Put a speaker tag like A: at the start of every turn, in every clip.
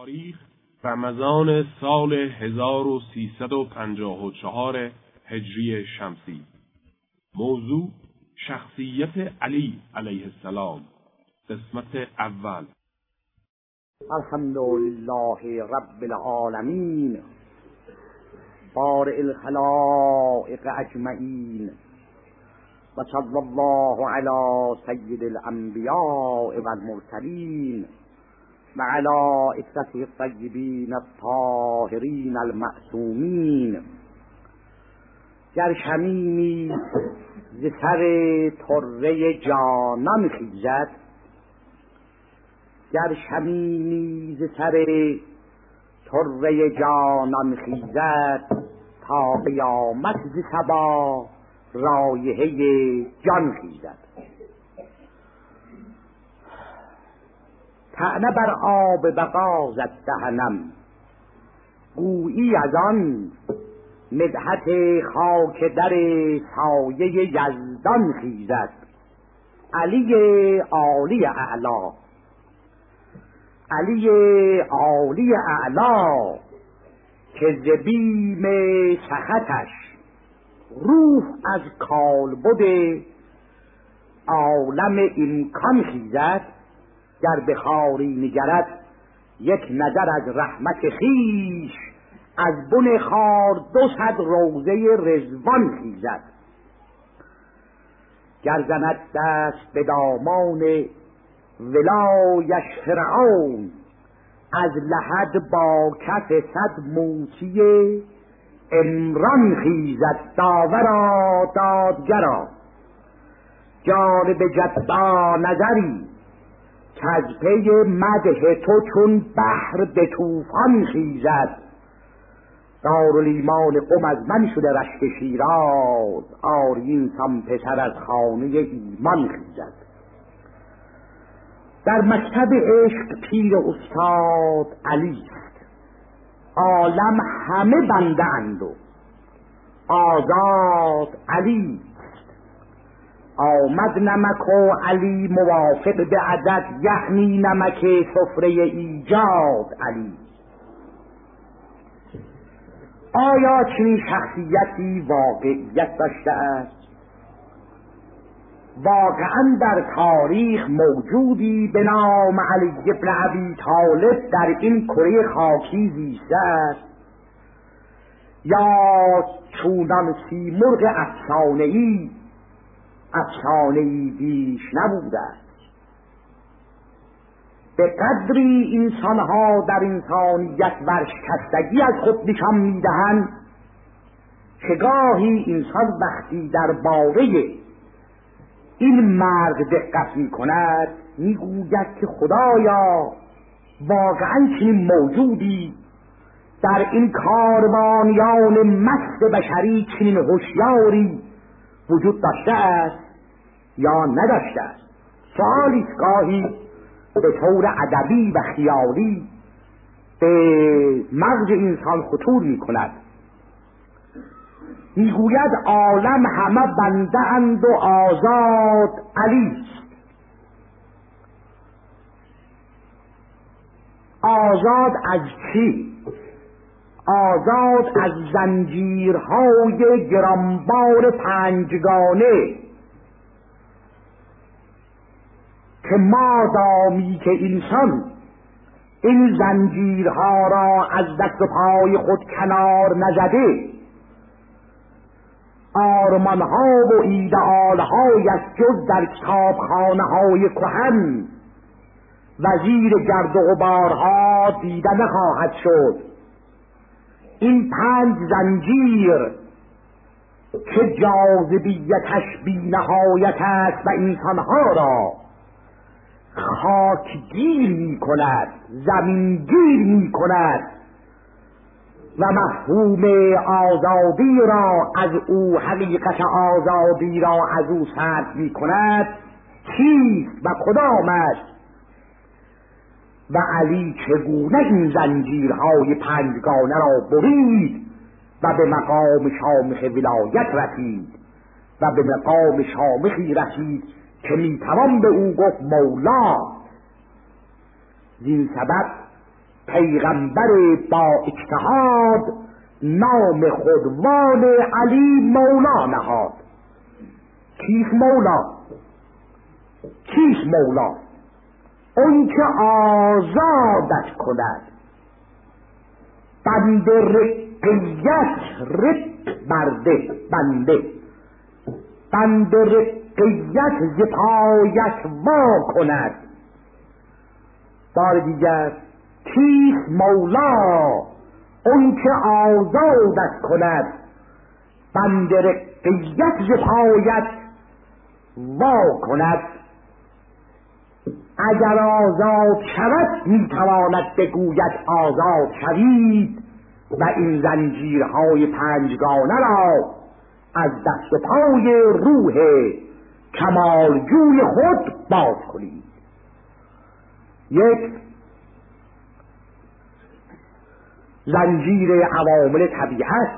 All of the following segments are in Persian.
A: تاریخ رمضان سال 1354 هجری شمسی. موضوع شخصیت علی علیه السلام. قسمت اول.
B: الحمدلله رب العالمین بارئ الخلائق اجمعین و صلی الله علی سید الانبیاء و المرسلین و علی عترته الطیبین الطاهرین المعصومین. گر شمیمی ز سر طره جانان خیزد، گر شمیمی ز سر طره جانان خیزد، تا قیامت ز صبا رایحه جان خیزد. طعنه بر آب بقا زد دهنم، گویی از آن مدحت خاک در سایه یزدان خیزد. علی عالی اعلا، علی عالی اعلا، که ز بیم سخطش روح از کالبد عالم امکان خیزد. گر به خاری نگرد یک نظر از رحمت خویش، از بن خار 200 روضه رضوان خیزد. گر زند دست به دامان ولایش فرعون، از لحد با کف 100 موسی عمران خیزد. داورا دادگرا جانب جدا نظری، کز پی مدح تو چون بحر به طوفان خیزد. دارالایمان قم از من شده رشک شیراز، آرین سم پسر از خانه ایمان خیزد. در مکتب عشق پیر استاد علی است، عالم همه بنده اند و آزاد علی. آمد نمک و علی موافق به عدد، یعنی نمک سفره ایجاد علی. آیا چنین شخصیتی واقعیت داشته است؟ واقعا در تاریخ موجودی به نام علی ابن ابی طالب در این کره خاکی زیسته است، یا چونان سیمرغ افسانه‌ای بیش نبوده است؟ به قدری انسانها در انسانیت ورشکستگی از خود نشان میدهند که گاهی انسان وقتی در باره این مرد دقت میکند میگوید که خدایا واقعا چنین موجودی در این کاروانیان مست بشری، چنین هوشیاری وجود داشته است یا نداشته است؟ سوالی گاهی به طور ادبی و خیالی به مغز انسان خطور می کند. می گوید عالم همه بنده اند و آزاد علی است. آزاد از چی؟ آزاد از زنجیرهای گرانبار پنجگانه که مادامی که انسان این زنجیرها را از دست و پای خود کنار نزده، آرمانها و ایدئالهایش جز در کتابخانه‌های کهن وزیر گرد و غبارها دیده نخواهد شد. این 5 زنجیر که جاذبیتش بی نهایت است و انسانها را خاکگیر می کند، زمینگیر می کند و مفهوم آزادی را از او، حقیقت آزادی را از او سلب می کند، چیست و کدام است؟ و علی چگونه این زنجیرهای پنجگانه را برید و به مقام شامخ ولایت رسید و به مقام شامخی رسید که میتوان به او گفت مولا. زین سبب پیغمبر با اجتهاد نام خودوان علی مولا نهاد. کیست مولا؟ کیست مولا؟ اون که آزادش کند، بند رقیت رق برده بنده، بند رقیت ز پایش وا کند. بار دیگر کیست مولا؟ اون که آزادش کند، بند رقیت ز پایش وا کند. اگر آزاد شود میتواند بگوید آزاد شوید و این زنجیرهای پنجگانه را از دست و پای روح کمالجوی خود باز کنید. یک، زنجیر عوامل طبیعت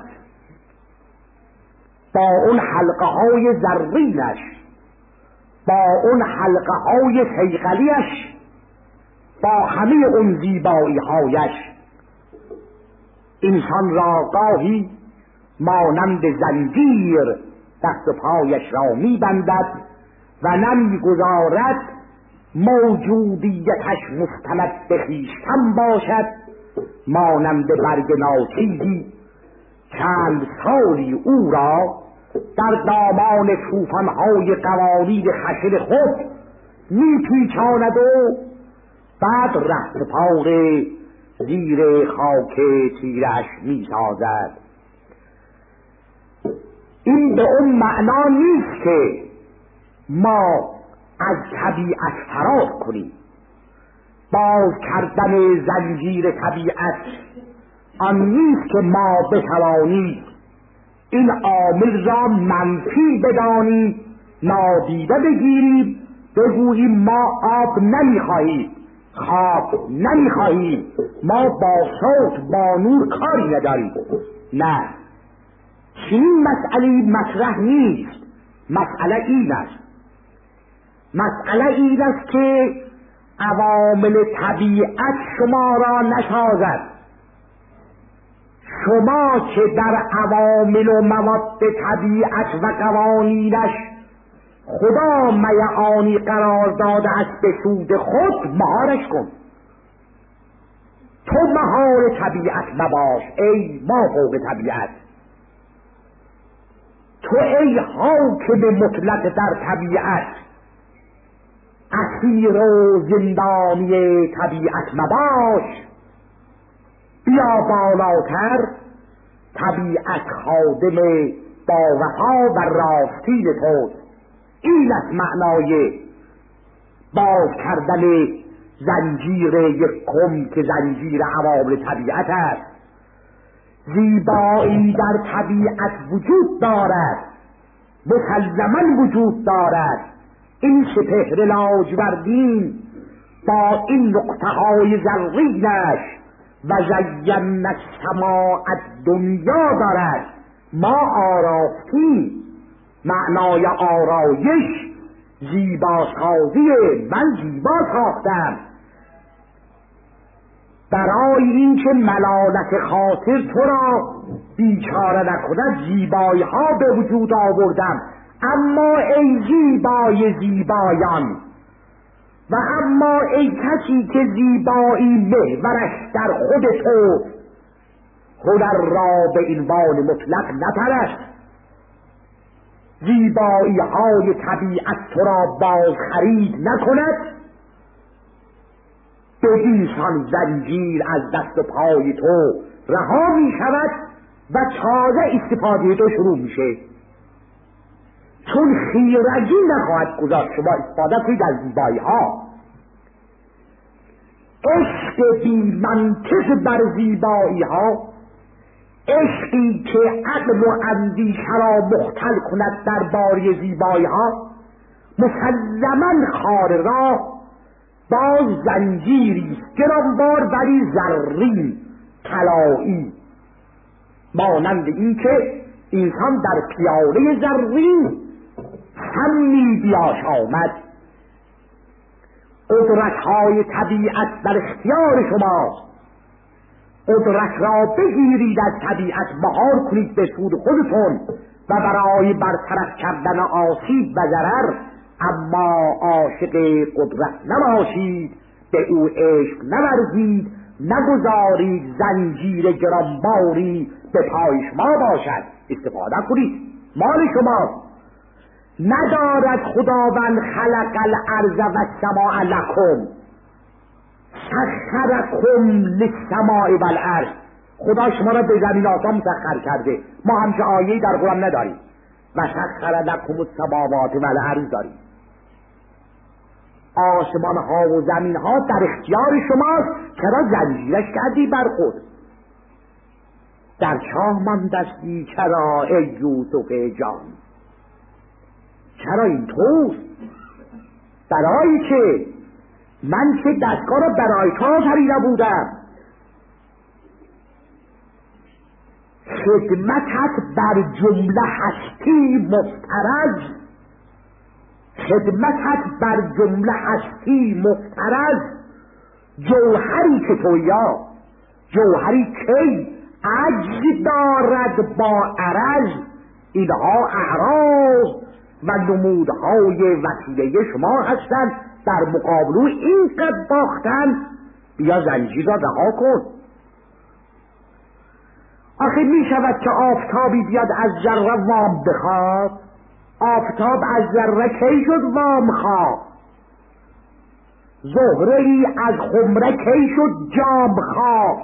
B: با اون حلقه های زرینش، با اون حلقه های صیقلیش، با همه اون زیبایی هایش انسان را گاهی مانند زنجیر دست و پایش را میبندد و نمیگذارد موجودیتش مستند به خویشتن باشد. مانند برگ ناچیزی چند سالی او را در دامان طوفان‌های قوانین خشن خود میپیچاند و بعد رهت پار زیر خاک تیرش میسازد. این به اون معنا نیست که ما از طبیعت فرار کنیم. باز کردن زنجیر طبیعت آن نیست که ما بتوانیم این عامل را منفی بدانیم، نادیده بگیریم، بگوییم ما آب نمیخواهیم، خواب نمیخواهیم، ما با صوت با نور کاری نداریم. نه، چنین مسئله مطرح نیست. مسئله این است، مسئله این است که عوامل طبیعت شما را نسازد. شما که در عوامل و مواد طبیعت و قوانینش خدا میعانی قرار داده است به سود خود، مهارش کن. تو مهار طبیعت مباش ای ما فوق طبیعت. تو ای حاکم مطلق در طبیعت اسیر و زندانی طبیعت مباش. بیا بالاتر، طبیعت خادم با وفا و راستین توست. این است معنای باز کردن زنجیر یکم که زنجیر عوامل طبیعت است. زیبایی در طبیعت وجود دارد، مسلماً وجود دارد. این سپهر لاجوردین با این نقطه های زرینش و زینا السماء الدنیا دارد. ما آراستیم، معنای آرایش زیباسازی، من زیبا ساختم برای این که ملالت خاطر تو را بیچاره نکند. زیبایی ها به وجود آوردم. اما ای زیبای زیبایان و اما ای کسی که زیبایی محورش در خود تو، هنر را به عنوان مطلق نپرست. زیبایی های طبیعت تو را باز خرید نکند. بدینسان زنجیر از دست و پای تو رها می شود و تازه استفاده تو شروع میشه. چون خیرگی نخواهد گذاشت شما استفاده کنید از زیبایی ها. عشق بی منطق بر زیبایی ها، عشقی که عقل و اندیشه را مختل کند در باری زیبایی ها، مسلماً خار راه باز زنجیری گرانبار ولی زرین طلایی، مانند این که انسان در پیاله زرین سمی بیاش آمد. قدرت‌های طبیعت در اختیار شماست. قدرت را بگیرید از طبیعت، مهار کنید به سود خودتون و برای برطرف کردن آسیب و ضرر، اما عاشق قدرت نباشید، به او عشق نورزید، نگذارید زنجیر گرانباری به پای شما باشد. استفاده کنید، مال شماست. ندارد خداوند خلق الارض و السماء لکم سخرکم للسماء والارض. خدا شما را به زمین آسمان مسخر کرده. ما همچه آیه‌ای در قرآن نداریم. و سخر لکم السماوات والارض داریم. آسمان ها و زمین ها در اختیار شماست، چرا زنجیرش کردی بر خود؟ در چاه ماندستی چرا ای یوسف جان؟ چرا این توست؟ برای که من که دستگاه را برای تو آفریده بودم. خدمتت بر جمله هستی مفترض، خدمتت بر جمله هستی مفترض. جوهری که تویا، جوهری که عجز دارد با عرض، اینها اعراض و نمودهای وسیله شما هستند. در مقابل اینقدر باختن، بیا زنجیر را رها کن. آخه می شود که آفتابی بیاد از ذره وام بخواد؟ آفتاب از ذره کی شد وام خواه؟ زهره ای از خمره کی شد جام خواه؟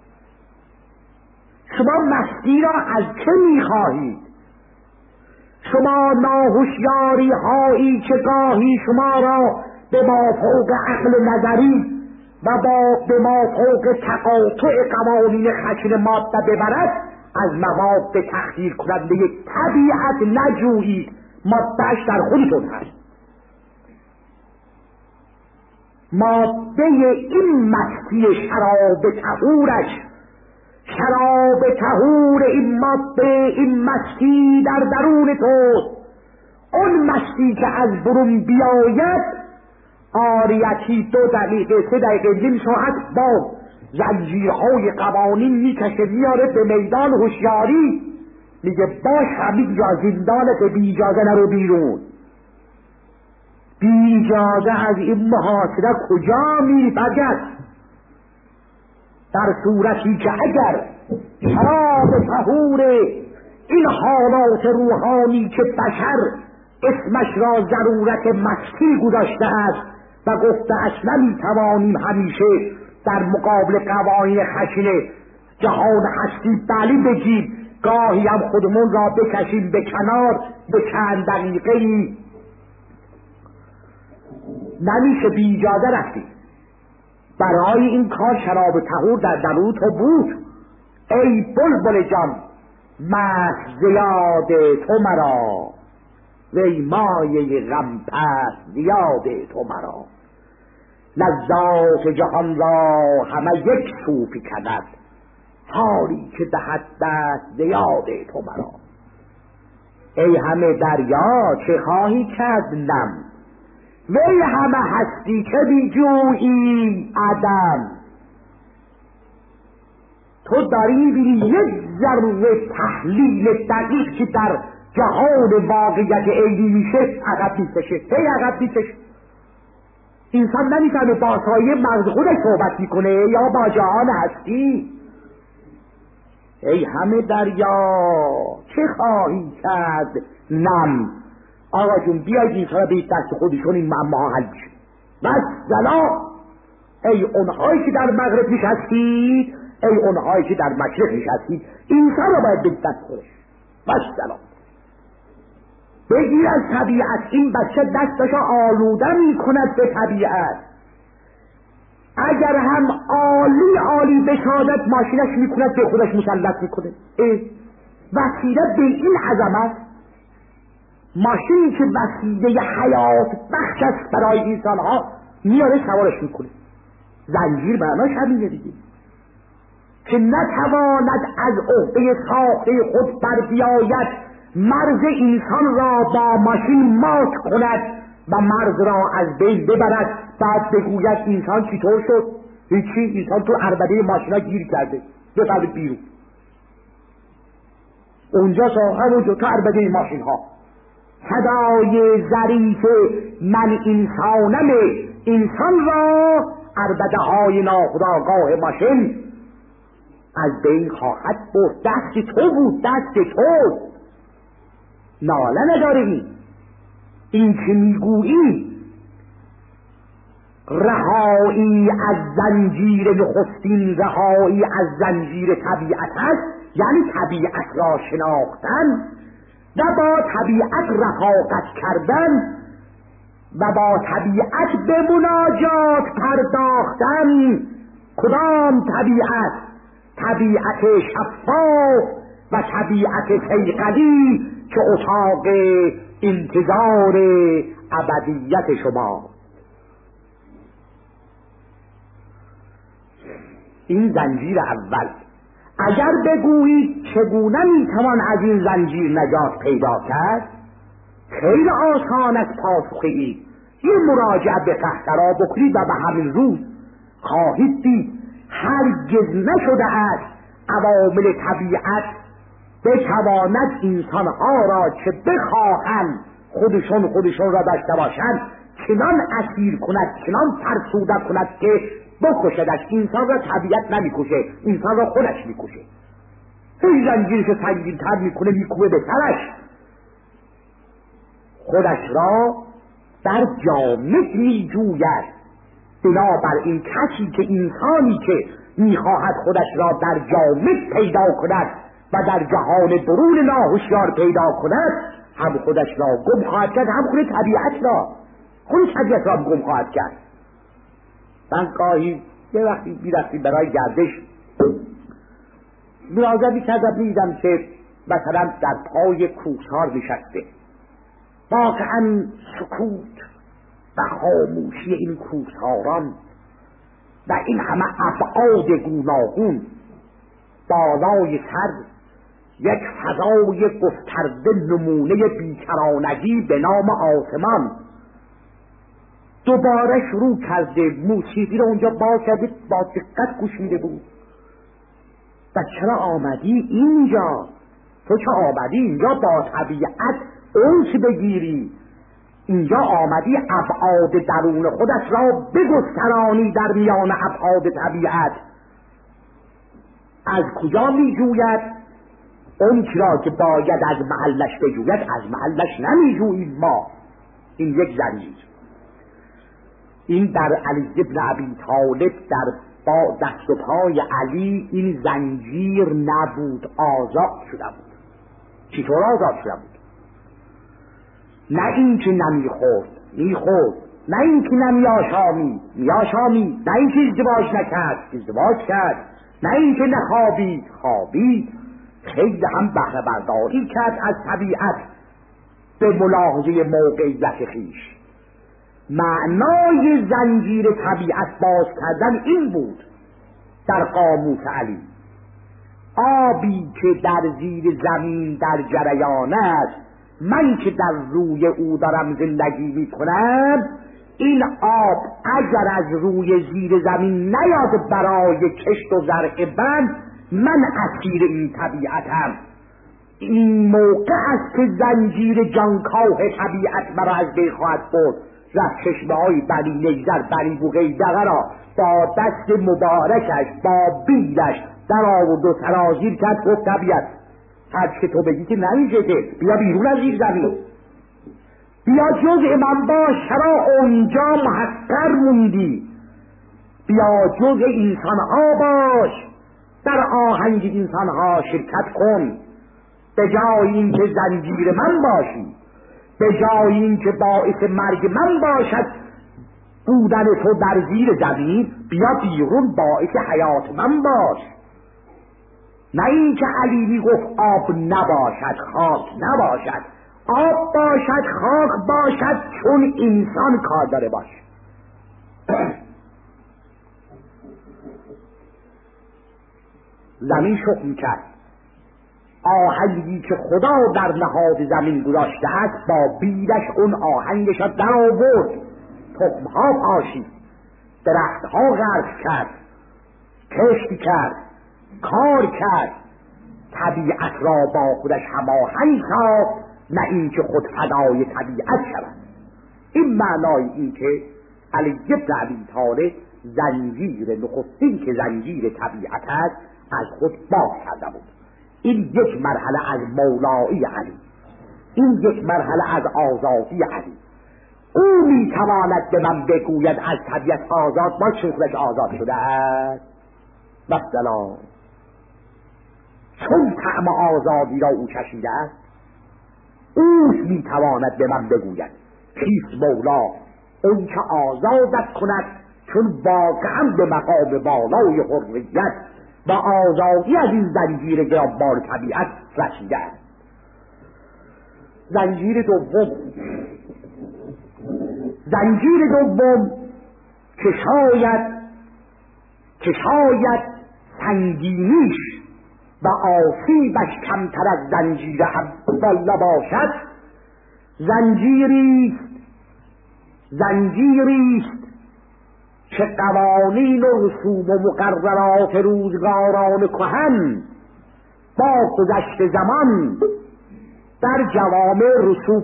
B: شما مستی را از چه می خواهید؟ شما ناهوشیاری هایی که گاهی شما را به مافوق عقل نظری و به مافوق تقاطع قوانین خشن ماده ببرد، از مواد تخدیر کننده طبیعت نجویید. مادهش در خودتون هست. ماده این مستی شراب طهورش، شراب طهور این ماده، این مستی در درون توست. اون مستی که از برون بیاید، آریتی 2 دقیقه 3 دقیقه نیم ساعت با زنجیرهای قوانین میکشه میاره به میدان هوشیاری، میگه باش همین جا زندانت، بی اجازه نرو بیرون. بی اجازه از این محاصره کجا میپجد؟ در صورتی که اگر شراب طهور این حالات روحانی که بشر اسمش را ضرورت مستی گذاشته است و گفته اصلا نمیتوانیم همیشه در مقابل قوانین خشن جهان هستی بلی بگیم، گاهی هم خودمون را بکشیم به کنار به چند دقیقه‌ای، نمیشه بی اجازه رفتیم. برای این کار شراب طهور در درون تو بود. ای بلبل جان، مست زیاد تو مرا، وی مایه غم پست زیاد تو مرا. لذات جهان را همه یک سو فکند، حالی که دهد دست زیاد تو مرا. ای همه دریا چه خواهی کرد نم، وی همه هستی که بیجویی عدم. تو داری میبینی یک ذره تحلیل دقیق که در جهان واقعیت عینی میشه، عقب میکشه، هی عقب میکشه. انسان نمیتونه با سایه مغز خودش صحبت میکنه یا با جهان هستی. ای همه دریا چه خواهی کرد نم. آقا جون بیاید این سال بیت دست خودشون این معما حل میشه. بس سلام. ای اونهایی که در مغرب نشستید، ای اونهایی که در مشرق نشستید، انسان رو باید بیت دست خودش. بس سلام. بگیر از طبیعت. این بچه دستشو آلوده می کند به طبیعت. اگر هم عالی بشاند، ماشینش می کند به خودش مسلط می کنه. وسیله به این عظمت، ماشینی که وسیله حیات بخش است برای انسان ها، میاره سوارش می کنه. زنجیر معناش همینه دیگه، که نتواند از عهده ساخته خود بر بیاید، مرز انسان را با ماشین مات کند و مرز را از بین ببرد، بعد بگوید انسان چطور شد. هیچی، انسان تو عربده ماشینا گیر کرده، بفرمید بیرون. اونجا صاحب اونجا تو عربده ماشین ها صدای ظریف من انسانم انسان را عربده های ناخودآگاه ماشین از بین خواهد برد. دست تو بود، دست تو، ناله نداری. این که میگویی رهایی از زنجیر نخستین رهایی از زنجیر طبیعت است، یعنی طبیعت را شناختن و با طبیعت رفاقت کردن و با طبیعت به مناجات پرداختن. کدام طبیعت؟ طبیعت شفاف و طبیعت صیقلی که اتاق انتظار ابدیت شما. این زنجیر اول. اگر بگویید چگونه میتوان از این زنجیر نجات پیدا کرد، خیلی آسان است پاسخ این. یه مراجعه به قهقرا بکنید و به همین روز خواهید دید هرگز نشده است عوامل طبیعت بتواند انسانها را که بخواهند خودشون را داشته باشند چنان اسیر کند، چنان فرسوده کند که بکشدش. انسان را طبیعت نمیکشه، انسان را خودش میکشه. این زنجیرش سنگین‌تر میکنه، میکوبه به سرش، خودش را در جامد میجوید. بنابراین کسی که انسانی که میخواهد خودش را در جامد پیدا کند و در جهان برون ناهوشیار پیدا کند، هم خودش را گم خواهد کرد، هم خود طبیعت را گم خواهد کرد. من گاهی یه وقتی میرفتیم برای گردش مراجعه میکردم، میدیدم که مثلا در پای کوهسار نشسته، واقعا سکوت و خاموشی این کوهساران و این همه ابعاد گوناگون، بالای سر یک فضای گسترده نمونه بیکرانگی به نام آسمان. دوباره شروع کرده موسیقی رو اونجا باز کرده، با دقت گوش میده بود. و چرا آمدی اینجا؟ تو چه آمدی اینجا با طبیعت انس بگیری؟ اینجا آمدی ابعاد درون خودش را بگسترانی در میان ابعاد طبیعت. از کجا میجوید؟ اون را که باید از محلش بجوید از محلش نمیجوییم ما. این یک زنجیر. این در علی ابن ابی طالب در با دست و پای علی این زنجیر نبود، آزاد شده بود. چطور آزاد شده بود؟ نه این که نمیخورد، میخورد. نه این که میآشامید. نه این که ازدواج نکرد، ازدواج کرد. نه این که نخوابید، خوابید. خیلی هم بهره برداری کرد از طبیعت به ملاحظه موقعیت خویش. معنای زنجیر طبیعت باز کردن این بود در قاموس علی. آبی که در زیر زمین در جریان است، من که در روی او دارم زندگی می کنم، این آب اگر از روی زیر زمین نیاد برای کشت و زرع بند، من اسیر این طبیعتم. این موقع است که زنجیر جانکاه طبیعت مرا از بین خواهد برد. رفت چشمه های بنی نیزر، بنی بقیدقه را با دست مبارکش با بیلش در آورد و سرازیر کرد. گفت طبیعت هر که تو بگی که نمیشه، که بیا بیرون از زیر زمین، بیا جزء من باش. چرا اونجا محقر موندی؟ بیا جزء انسانها باش، در آهنگ انسانها شرکت کن. به جای این که زنجیر من باشی، به جای این که باعث مرگ من باشد بودن تو در زیر زمین، بیا بیرون باعث حیات من باش. نه این که علی می گفت آب نباشد، خاک نباشد. آب باشد، خاک باشد، چون انسان کار داره باش. زمین شخم کرد. آهنگی که خدا در نهاد زمین گذاشته است با بیلش اون آهنگش را در آورد، تخمها پاشید، درختها غرس کرد، کشت کرد، کار کرد، طبیعت را با خودش هماهنگ ساخت، نه اینکه خود فدای طبیعت شود. این معنای این که علی بن ابی طالب زنجیر نخستین که زنجیر طبیعت است از خود باز کرده بود. این یک مرحله از مولایی علی، این یک مرحله از آزادی علی. او میتواند به من بگوید از طبیعت آزاد باش، چون خودش آزاد شده است. مثلا چون طعم آزادی را او چشیده است، او میتواند به من بگوید کیست مولا، اون که آزادت کند، چون واقعا به مقام بالای حریت و آزادی از این زنجیر گرانبار طبیعت رسیده است. زنجیر دوم که شاید سنگینیش و آسیبش کمتر از زنجیر اول نباشد، زنجیریست که قوانین و رسوم و مقررات روزگاران کهن با گذشت زمان در جوامع رسوب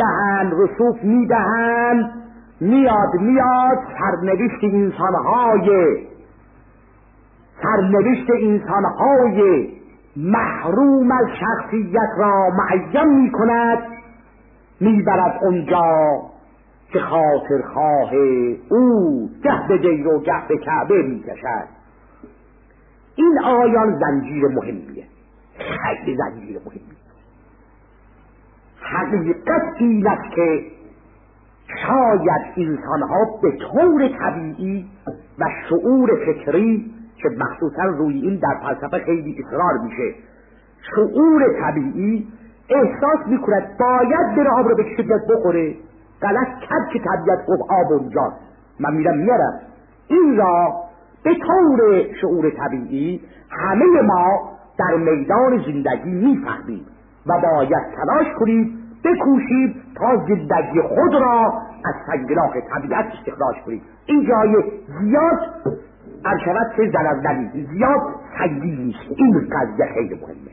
B: میدهند، میاد سرنوشت انسانهای محروم از شخصیت را معین میکند، میبرد اونجا که خاطرخواه او گه به دیر و گه به کعبه میکشد. این آیان زنجیر مهمیه، خیلی زنجیر مهمیه. حقیقت این است که شاید انسانها به طور طبیعی و شعور فکری که مخصوصا روی این در فلسفه خیلی اصرار میشه، شعور طبیعی احساس میکند باید بره آب رو بکشه بیاد بخوره، غلط کرد که طبیعت گفت آب اونجاست، من میرم. این را به طور شعور طبیعی همه ما در میدان زندگی میفهمیم و باید تلاش کنیم، بکوشیم تا زندگی خود را از سنگلاخ طبیعت استخراج کنیم. این جای زیاد شود که زلزلی زیاد سنگین نیست. این قضیه خیلی مهمه.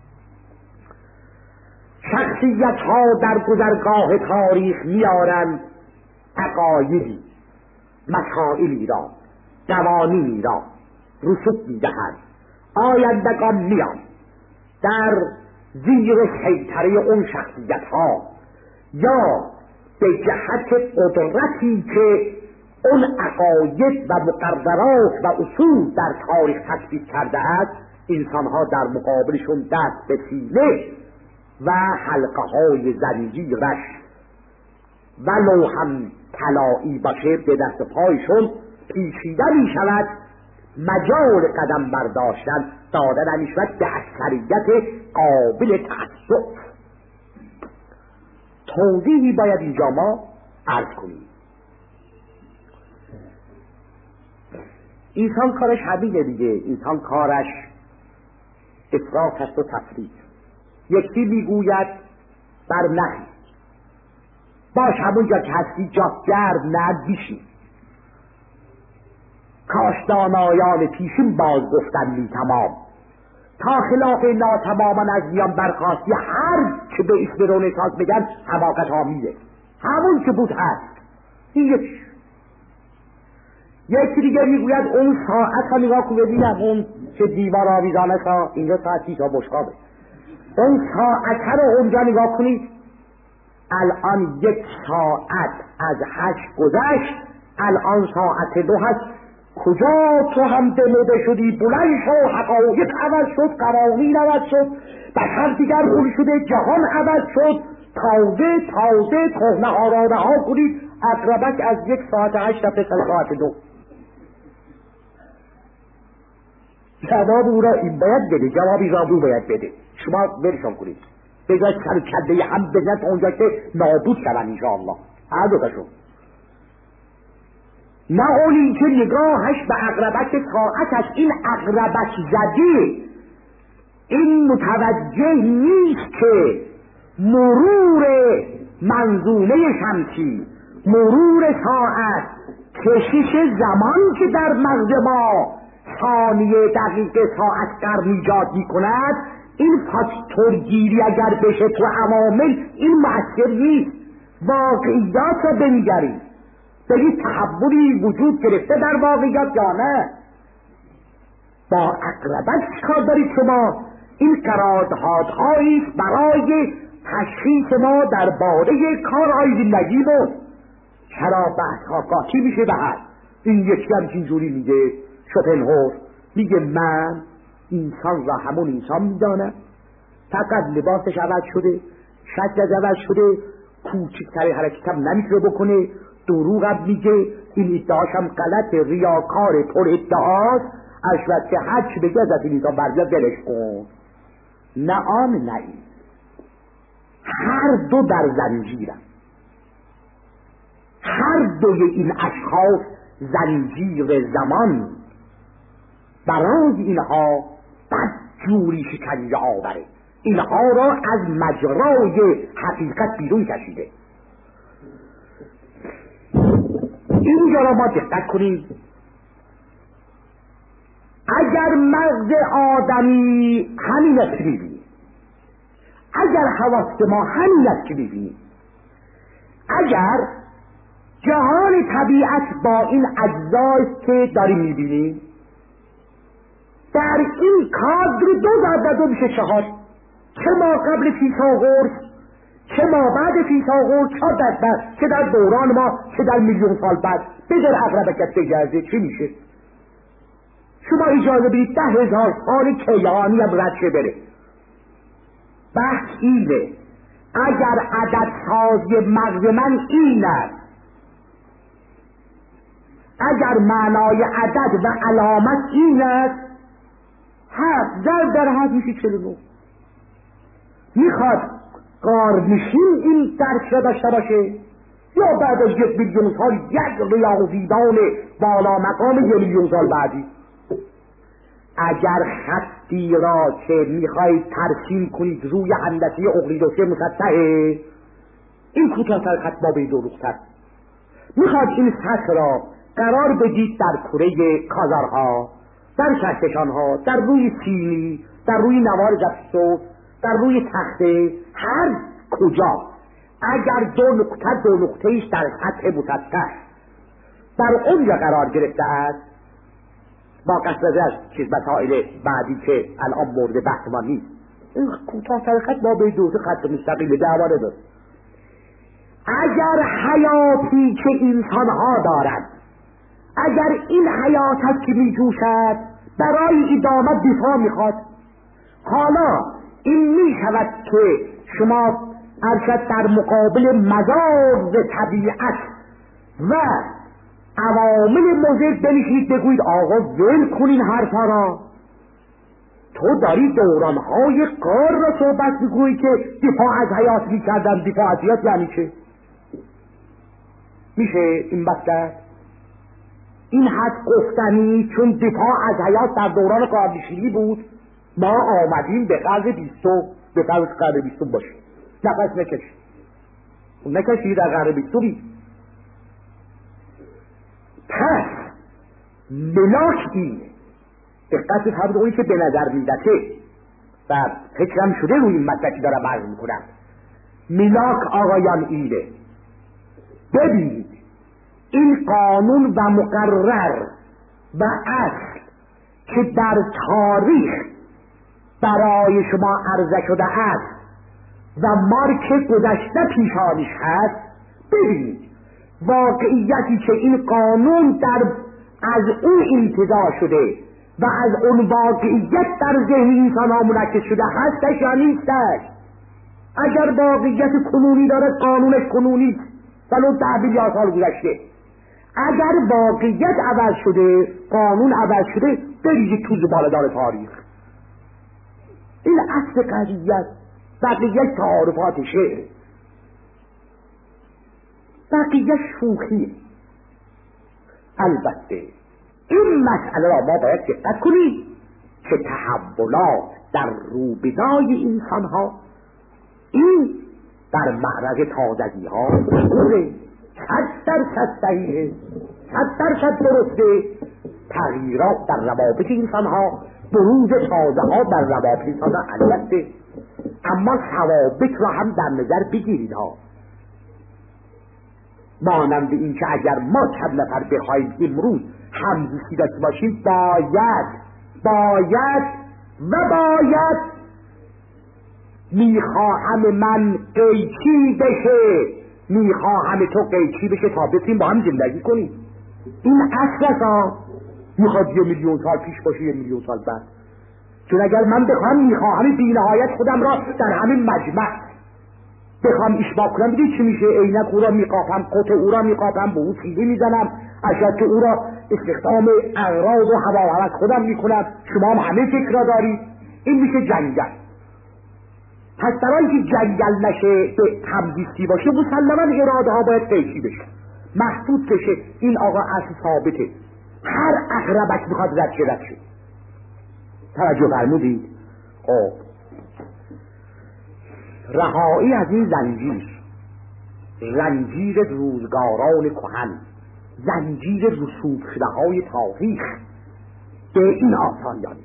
B: شخصیت ها در گذرگاه تاریخ میارن عقایدی، مسائلی را، قوانینی را رسوب میدهند. آیندگان میان در زیر سیطره اون شخصیت ها یا به جهت قدرتی که اون عقاید و مقررات و اصول در تاریخ تثبیت کرده است، انسان ها در مقابلشون دست به سینه و حلقه های زنجیرش ولو هم طلایی باشه به دست پایشون پیچیده می شود، مجال قدم برداشتن دادن می شود به اکثریت قابل تعصب. توضیحی باید اینجا ما عرض کنیم. انسان کارش همینه دیگه، انسان کارش افراط است و تفریط. یکی میگوید بر نخی باش، همونجا که هستی جا گرد نه بیشی. کاش دانایان پیشین باز گفتن می تمام، تا خلاف ناتماما از میان برخاستی هر که به اسم رنسانس بگن حماقت آمیزه، همون که بود هست. این یکی دیگه میگوید اون ساعت ها نگاه کن ببینم، اون که دیوار آویزانه ها اینجا ساعتی تا بشقابه، اون ساعت ها رو اونجا نگاه کنید، الان 1 ساعت از 8 گذشت، الان ساعت 2 هست. کجا تو هم دلوده شدی؟ بلند شو، حقایق عوض شد، قوانین عوض شد، بشر دیگر گل شده، جهان عوض شد. تازه کهنه ها را رها کنید، اقربک از 1 ساعت 8 تا ساعت 2. جواب او را این باید بده، جوابی را او باید بده. شما برشان کنید، به جای سر کده هم بزنید اونجا که نابود شدن انشاءالله هر دو تاشون، نه اون این که نگاهش به عقربک ساعت است. این عقربک زده این متوجه نیست که مرور منظومه شمسی، مرور ساعت، کشش زمان که در مغز ما ثانیه دقیقه ساعت قرن ایجاد میکند، این فاکتور گیری اگر بشه تو عوامل این مؤثر نیست. واقعیات رو بنگرید، بگید تحولی وجود گرفته در واقعیات یا نه. با اقربت چیکار دارید شما؟ این قراردادهایی است برای تشخیص ما درباره کارهای زندگی و چرا بحث‌ها قاطی میشه به حد. این یکی همچین جوری میگه شوپنهاور، میگه من انسان را همون انسان میدانم، فقط لباسش عوض شده، شکلش عوض شده، کوچکترین حرکت هم نمیتونه بکنه، دروغ هم میگه، این ادعاش هم غلط، ریاکار پر ادعاست، اشوت که هر چی بگه از این انسان برگرد دلش کن. نه آن نه این، هر دو در زنجیرن، هر دوی این اشخاص زنجیر زمان برای اینها بدجوری شکنجه آوره، اینها را از مجرای حقیقت بیرون کشیده. اینجا را ما دقت کنیم. اگر مغز آدمی همین است که میبینیم، اگر حواس ما همین است که میبینیم، اگر جهان طبیعت با این اجزایی که داریم میبینیم در این کادر 2 ضرب 2 میشه 4، چه ما قبل فیثاغورس چه ما بعد فیثاغورس، چه در دوران ما چه در میلیون سال بعد، بدر اقربکت بگرده چی میشه؟ شما اجازه بدید 10,000 سال کیهانی هم رد شه بره. بحث اینه اگر عدد سازی مغز من این است، اگر معنای عدد و علامت این است، 7 در 7 میشه 49. میخواد قارنشین این درک را داشته باشه یا بعد از 1 میلیون سال یک ریاضیدان بالا مقام 1 میلیون سال بعدی؟ اگر خطی را که میخواید ترسیم کنید روی هندسه اقلیدوسی مسطحه، این کوتاه‌تر خط با به دروغ‌تر، میخواد این سطح را قرار بدید در کره کازارها، در کهکشانها، در روی سینی، در روی نوار جپسو، در روی تخته، هر کجا اگر 2 نقطه‌ایش در سطح مسطح در اونجا قرار گرفته است، با قصد از چیز مسائل بعدی که الان مورد بحث ما نیست، این کوتاه‌تر خط با به دو خط مستقیم دعوانه داره. اگر حیاتی که انسان‌ها دارند، اگر این حیات هست که میجوشد برای ادامت دفاع میخواد، حالا این میشود که شما ارشد در مقابل مزاج طبیعت و عوامل مضر بنشید بگویید آقا ول کنین حرفا را، تو داری دورانهای قار را صحبت میگویی که دفاع از حیات میکردن. دفاع از حیات یعنی چه؟ میشه این بسته این حد گفتنی چون دفاع از حیات در دوران قارنشینی بود، ما آمدیم به قرن 20 به قرن 20 باشیم. نفس نکشید در قرن 20. پس ملاک اینه، دقت فرد اونی که به نظر میدته و فکرم شده روی این مدتی دارم عرض میکنم، ملاک آقایان اینه. ببینید این قانون و مقرر و اصل که در تاریخ برای شما عرضه شده است و مارک گذشته پیشانیش هست، ببینید واقعیتی که این قانون از اون انتزاع شده و از اون واقعیت در ذهن انسان ها منعکس شده هستش یا نیستش. اگر واقعیت کنونی داره قانونش کنونی ولو 10 میلیارد سال گذشته، اگر واقعیت عوض شده قانون عوض شده، بریزید تو زباله‌دان تاریخ. این اصل قضیه، بقیه تعارفات شعر، بقیه شوخی. البته این مسئله را ما باید دقت کنیم که تحولات در روبنای انسان ها این در معرض تازگی ها ظهوره. 100% صحیحه، 100% درسته، تغییرات در روابط انسانها، بروز تازه ها در روابط انسانها البته، اما ثوابت را هم در نظر بگیرید ها. مانند این که اگر ما چند نفر بخواهیم امروز همزیستی داشته باشیم، باید میخواهم من قیچی بشه، میخواهم تو قیچی بشه تا بتونیم با هم زندگی کنیم. این اصل ها میخواد 1 میلیون سال پیش باشه، 1 میلیون سال بعد. چون اگر من بخوام میخواهم بی نهایت خودم را در همین مجمع بخوام اشباع کنم، بدید چی میشه؟ عینک او را میقاپم، قطع او را میقاپم، به او سیلی میزنم، اشد او را استخدام اغراض و هواهوس خودم میکنم. شما هم همه فکر را دارید. این میشه جنگل. پس برای که جنگل نشه، به همزیستی باشه، مسلما اراده ها باید قیچی بشه، محدود بشه. این آقا اصل ثابته. هر اقربک میخواد رد شه. توجه فرمودید؟ خب رهایی از این زنجیر روزگاران کهن، زنجیر رسوب شده های تاریخ، به این آسان،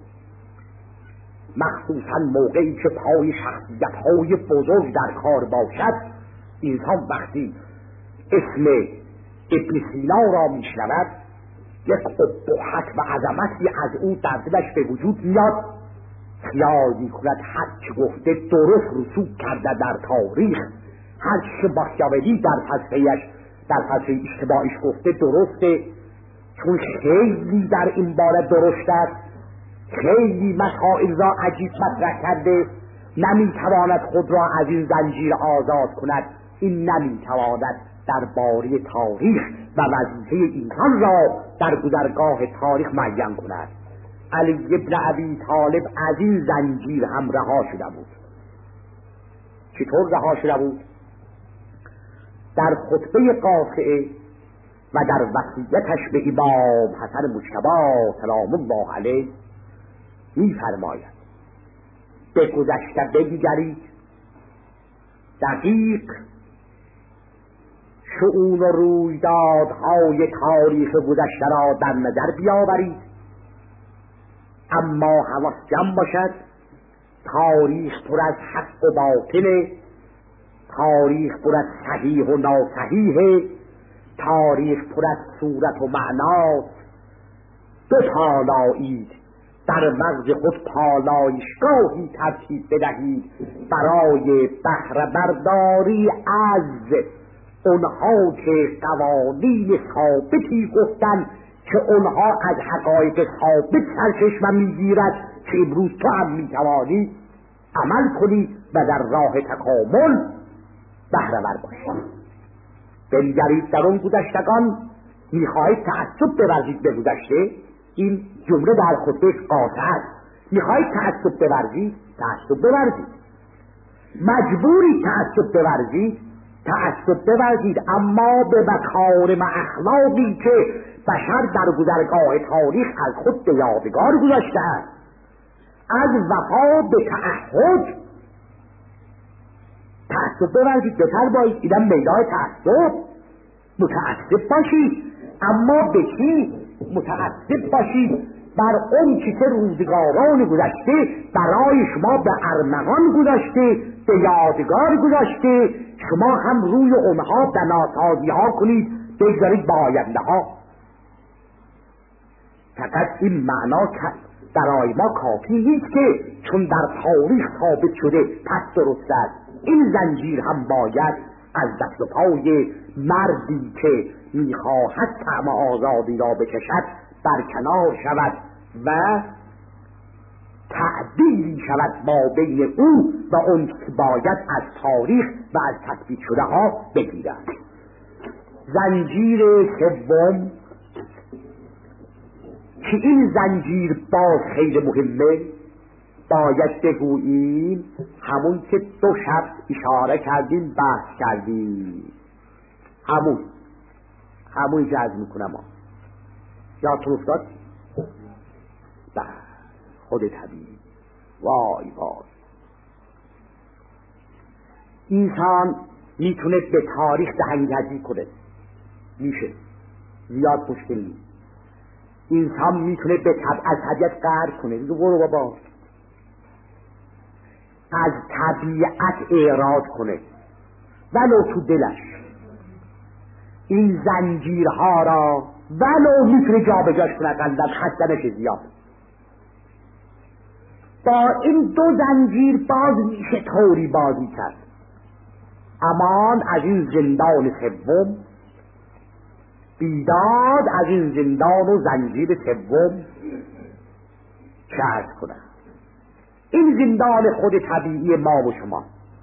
B: مخصوصا موقعی که پای شخصیت های بزرگ در کار باشد، انسان وقتی اسم ابن سینا را میشنود، یک ابهت و عظمتی از او در دلش به وجود میاد، خیال میکند هر چه گفته درست رسوب کرده در تاریخ، هر چه ماکیاولی در فلسفه اشتباهش گفته درسته، چون خیلی در این باره درست است، خیلی مسائل را عجیب مطرح کرده، نمیتواند خود را از این زنجیر آزاد کند. این نمیتواند درباره تاریخ و وظیفه انسان را در گذرگاه تاریخ معین کند. علی ابن ابی طالب از این زنجیر هم رها شده بود. چطور رها شده بود؟ در خطبه قاطعه و در وصیتش به امام حسن مجتبی سلام الله علیه می‌فرماید به گذشته بنگرید، دقیق شؤون و رویدادهای تاریخ گذشته را در نظر بیاورید، اما حواس جمع باشد. تاریخ پر از حق و باطل، تاریخ پر از صحیح و ناصحیح، تاریخ پر از صورت و معناست. بپالایید، در مغز خود پالایشگاهی ترتیب بدهید برای بهره برداری از اونها که قوانین ثابتی گفتن که اونها از حقایق ثابت سرچشمه میگیرد که امروز تو هم میتوانی عمل کنی و در راه تکامل بهره ور باشی. بنگرید در اون گذشتگان، میخواهید تعصب بورزید به گذشته. این جمله در خطبه قاطع است. میخواهید تعصب بورزید، تعصب بورزید، مجبوری تعصب بورزید، اما به مکارم اخلاقی که بشر در گذرگاه تاریخ از خود به یادگار گذاشته است، از وفا به تعهد تعصب بورزید. بهتر باید ایدم میدان تعصب متعصب باشید، اما به چی متعصب باشید؟ بر اون که روزگاران گذشته برای شما به ارمغان گذاشته، به یادگار گذاشته، شما هم روی اونها بناسازی ها کنید، بگذارید با آینده ها. فقط این معنا برای ما کافی نیست که چون در تاریخ ثابت شده پس درست است. این زنجیر هم باید از دست و پای مردی که میخواهد طعم آزادی را بکشد برکنار شود و تعبیری شود ما بین او و اون که باید از تاریخ و از تثبیت شده ها بگیرد. زنجیر سوم که این زنجیر باز خیلی مهمه، باید بگوییم همون که 2 شب اشاره کردیم، بحث کردیم، همون که عرض میکنم یادتون افتاد؟ خود طبیعی. وای انسان میتونه به تاریخ دهنگردی کنه، میشه، زیاد مشکل نیست، انسان میتونه به از طبیعت قهر کنه، دیگه برو بابا، از طبیعت اعراض کنه ولو تو دلش. این زنجیرها را ولو میتونه جا به جاش کنه، قلبم خسته نشه زیاد. با این دو زنجیر باز میشه طوری بازی کرد. امان از این زندان سوم، بیداد از این زندان و زنجیر سوم. چه عرض کنم، این زندان خود طبیعی ما و شما،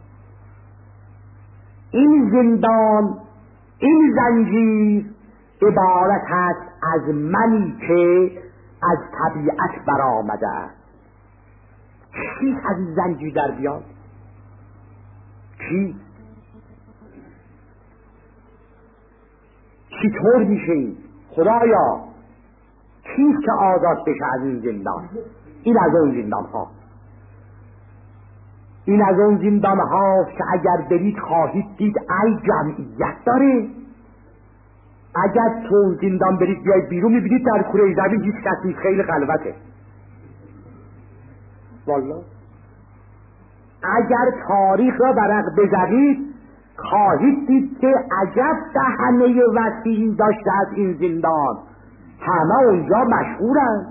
B: این زندان، این زنجیر عبارت است از منی که از طبیعت برآمده است. چی از این زنجیر در بیاد؟ چی؟ چطور میشه این؟ خدایا کیست که آزاد بشه از این زندان؟ این از اون زندان ها، این از اون زندان ها که اگر برید خواهید دید ای جمعیت داره. اگر تو زندان برید بیاید بیرون میبینید در کره زمین هیچ کس نیست، خیلی خلوته والله. اگر تاریخ را برق بزنید خواهید دید که عجب دهنه وسیعی داشته از این زندان، همه اونجا مشهورند.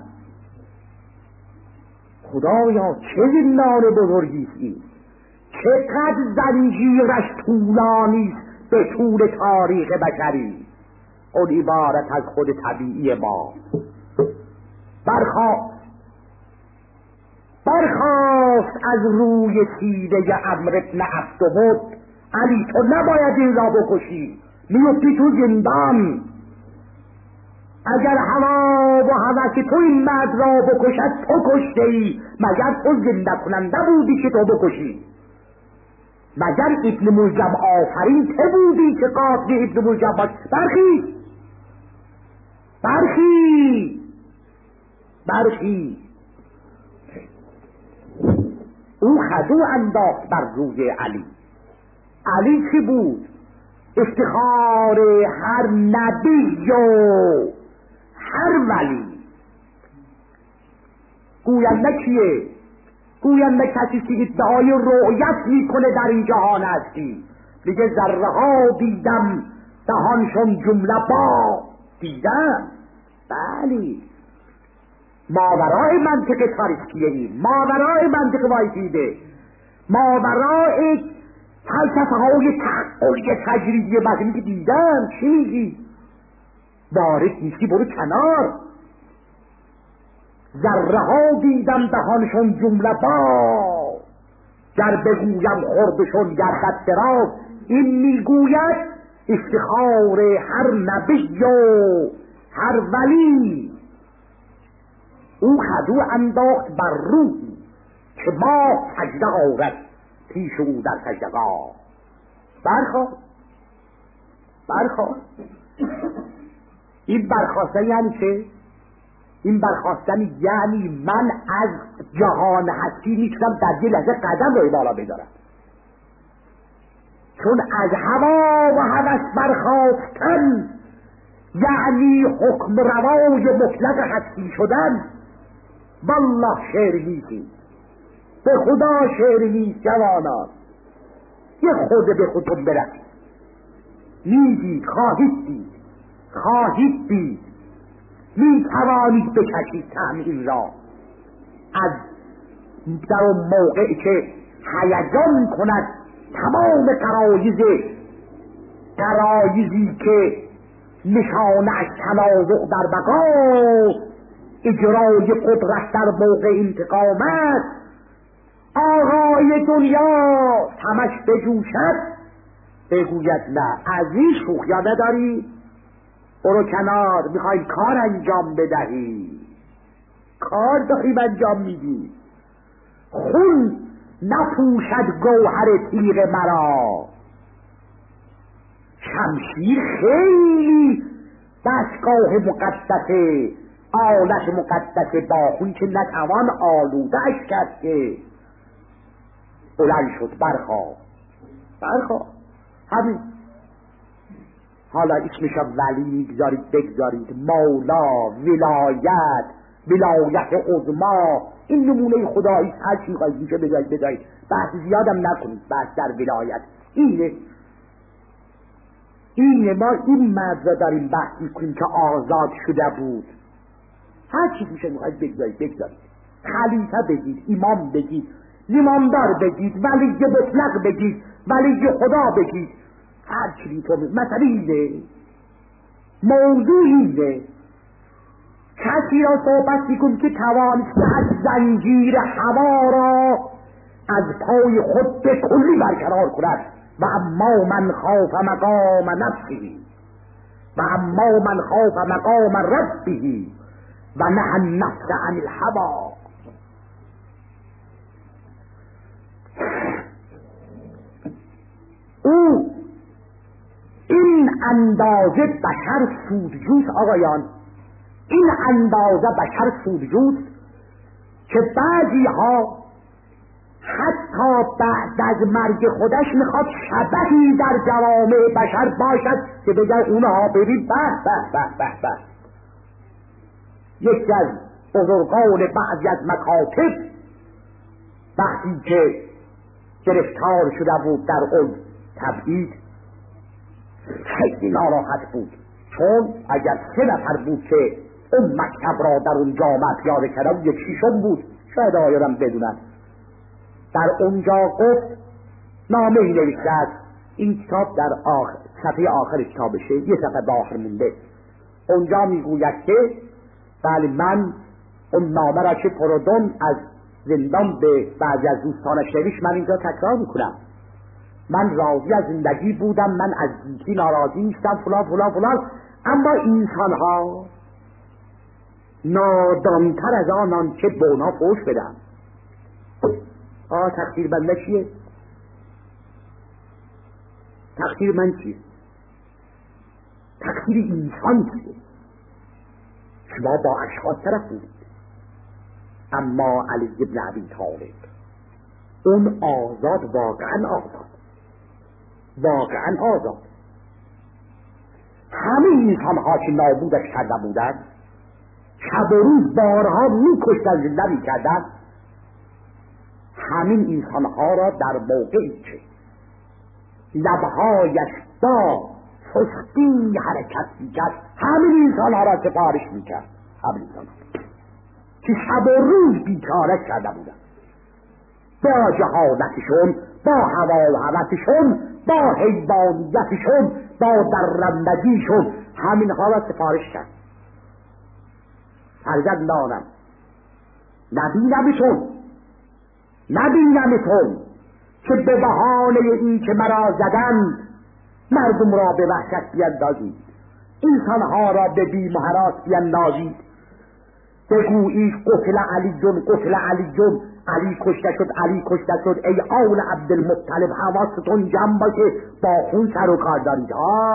B: خدایا چه زندان بزرگی است این، چقدر زنجیرش طولانی است به طول تاریخ بشری. اون عبارت از خود طبیعی ما. برخاست از روی سینه عمرو بن عبدود. علی تو نباید این را بکشی، میفتی تو زندان. اگر هوا و هوس تو این مرد را بکشد تو کشته ای، مگر تو زنده کننده بودی که تو بکشی؟ مگر ابن ملجم آفرین ته بودی که قاتل ابن ملجم باش؟ برخی او خدو انداخت بر روی علی. علی چی بود؟ افتخار هر نبی و هر ولی. گوینده کیه؟ گوینده کسی که ادعای رؤیت میکنه در این جهان هستی. میگه ذره ها دیدم دهانشون جمله با دیدم. بلی، ماورای منطق تاریخیه این، ماورای منطق وایسیده، ماورای فلسفه های تعقلی تجریدی مدنی که دیدم. چی میگی؟ وارد نیستی، برو کنار. ذره ها دیدم دهانشون جمله با، گر بگویم خردشون گردد دراز. این میگوید افتخار هر نبی و هر ولی. او خدو انداخت بر روحی که ما سجده آورد پیش او در سجدگاه. برخواست. این برخواستن یعنی چه؟ این برخواستن یعنی من از جهان هستی میتونم در یه لحظه قدم روی بالا بدارم. چون از هوا و هوس برخاستن یعنی حکم روای مطلق هستی شدن. والله شعر نیستی، به خدا شعر نیست جوانان. یه خود به خودتون برسید، میدید، خواهید دید، می توانید بکشید طعم این را. از در اون موقعی که هیجان کند تمام قرایزی که نشانش تنازع در بقا، اجرای قدرت در موقع انتقامت، آقای دنیا همش بجوشد، بگوید نه از این شوخیا نداری، برو کنار، میخوای کار انجام بدهی، کار داریم انجام میدی. خون نپوشد گوهر تیغ مرا، شمشیر خیلی دستگاه مقدسه، آلت مقدسه، با خون که نتوان آلوده‌اش کرد. که بلند شد، برخواست همین. حالا اسمش ولی میگذارید بگذارید، مولا، ولایت عظما، این نمونه خدایی هر چی میخواید میشه بذارید. بحث زیادم نکنید، بحث در ولایت اینه ما این مرد را داریم بحث میکنیم که آزاد شده بود. هر چی میشه میخواید بگذارید. خلیفه بگید، امام بگید، زمامدار بگید، ولی مطلق بگید، ولی خدا بگید، هر چی تو مثلا اینه موضوع اینه. کسی را صحبت میکن که توانسته از زنجیر هوا را از پای خود به کلی برقرار کند. و اما من خاف مقام نفسه و اما من خاف مقام ربه و نهى النفس عن الهوى. او این اندازه بشر سودجوست آقایان، این اندازه بشر سودجوست که بعضی ها حتی بعد از مرگ خودش میخواد شبهی در جوامع بشر باشد که بگه اونها ببین به یکی از بزرگان بعضی از مکاتب وقتی که گرفتار شده بود در اون تبعید خیلی ناراحت بود، چون اگر 3 نفر بود که اون مکتب را در اون جامعه پیاده کردن، یک شیشم بود، شاید آیارم بدونن. در اونجا گفت نامه ای نوشته است، این کتاب در صفحه آخر کتابشه، یه صفحه به آخر مونده. اونجا میگوید که بله من اون نامه را که پرودون از زندان به بعضی از دوستانش نوشت من اینجا تکرار میکنم. من راضی از زندگی بودم، من از گیتی ناراضی نیستم، فلان فلان فلان، اما انسان ها نادانتر از آنان که به اونا فوش بدن. تقصیر بنده چیه؟ تقصیر من چیه؟ تقصیر انسان چیه؟ شما با اشخاص طرف بودید، اما علی ابن ابی طالب اون آزاد، واقعا آزاد. همه انسان ها که نابودش کرده بودند، شب و روز بارها میکشتن، زنده میکردن، همین انسان ها را در موقعی که لبهایش با سستی حرکت میکرد، همین انسان ها را سفارش میکرد، همین انسان ها که شب و روز بیچاره کرده بودن، با جهالتشون، با هوا و هوسشون، با حیوانیتشون، با درندگیشون، همین ها را سفارش کرد. فرزندانم نبینمتون که به بهانه این که مرا زدند مردم را به وحشت بیندازید، انسانها را به بیم و هراس بیندازید، بگویید قتل علی، علی کشته شد، ای آل عبدالمطلب حواستون جمع باشه، با خون سر و کار دارید،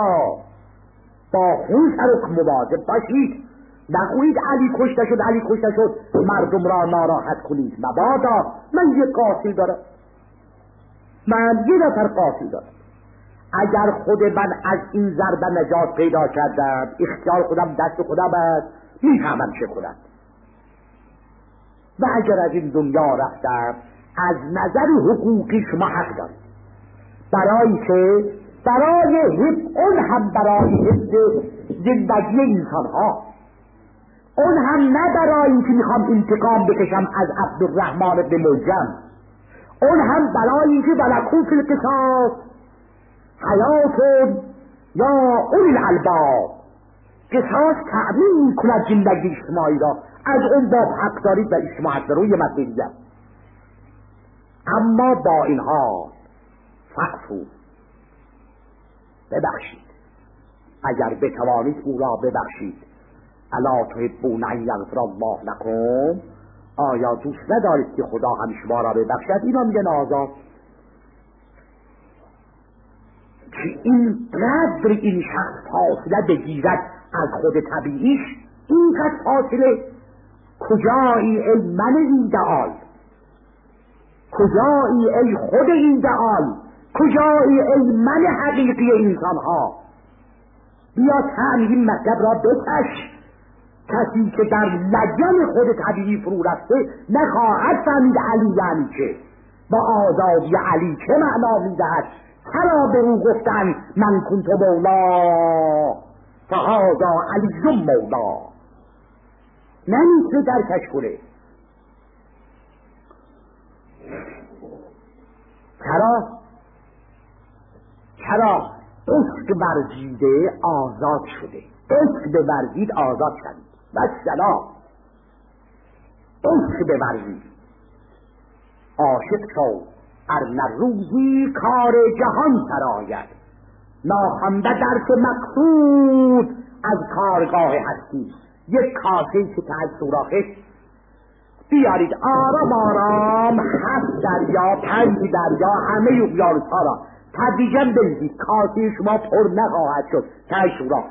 B: با خون سر و مواظب باشید، نگویید علی کشته شد مردم را ناراحت کنید. مبادا، من یک قاتل دارم، من یه نفر قاتل دارم، اگر خود من از این ضربه نجات پیدا کردم، اختیار خودم دست خودم است، میفهمم چه کنم، و اگر از این دنیا رفتم از نظر حقوقی شما حق دارید، اون هم برای حفظ زندگی انسان ها، اون هم نه برای اینکه میخوام انتقام بکشم از عبدالرحمن بن ملجم، اون هم برای اینکه ولکم فی القصاص حیات یا اولی الالباب، قصاص تأمین میکند زندگی اجتماعی را، از اون باب حق دارید و اجتماع حق دارید. مسئله اما با اینها فعفو، ببخشید، اگر بتوانید او را ببخشید. الا تحبون ان یغفر الله لکم، آیا دوست ندارید که خدا هم شما را ببخشد؟ اینا میگن آزاد، که این قدر این شخص فاصله بگیرد از خود طبیعیش، اینقدر فاصله. کجایی ای من ایدئال، کجایی ای خود ایدئال، کجایی ای من حقیقی انسان ها؟ بیا طعم این مطلب را بکش. کسی که در لگن خود طبیعی فرو رفته نخواهد فهمید علی یعنی چه، با آزادی علی چه معنا میدهد. چرا به او گفتن من کنت مولا فهذا علی مولا؟ نمیتونه درکش کنه. چرا عشق ورزیده آزاد شده، عشق به ورزید آزاد شد و سلام. عشق به ورزید عاشق شو ار روزی کار جهان سراید، ناخوانده درس مقصود از کارگاه هستی. یک کاسه که ته سوراخش بیارید آرام آرام 7 دریا 5 دریا همه اقیانوس‌ها را تدریجاً بریزید، کاسه شما پر نخواهد شد ته سوراخ.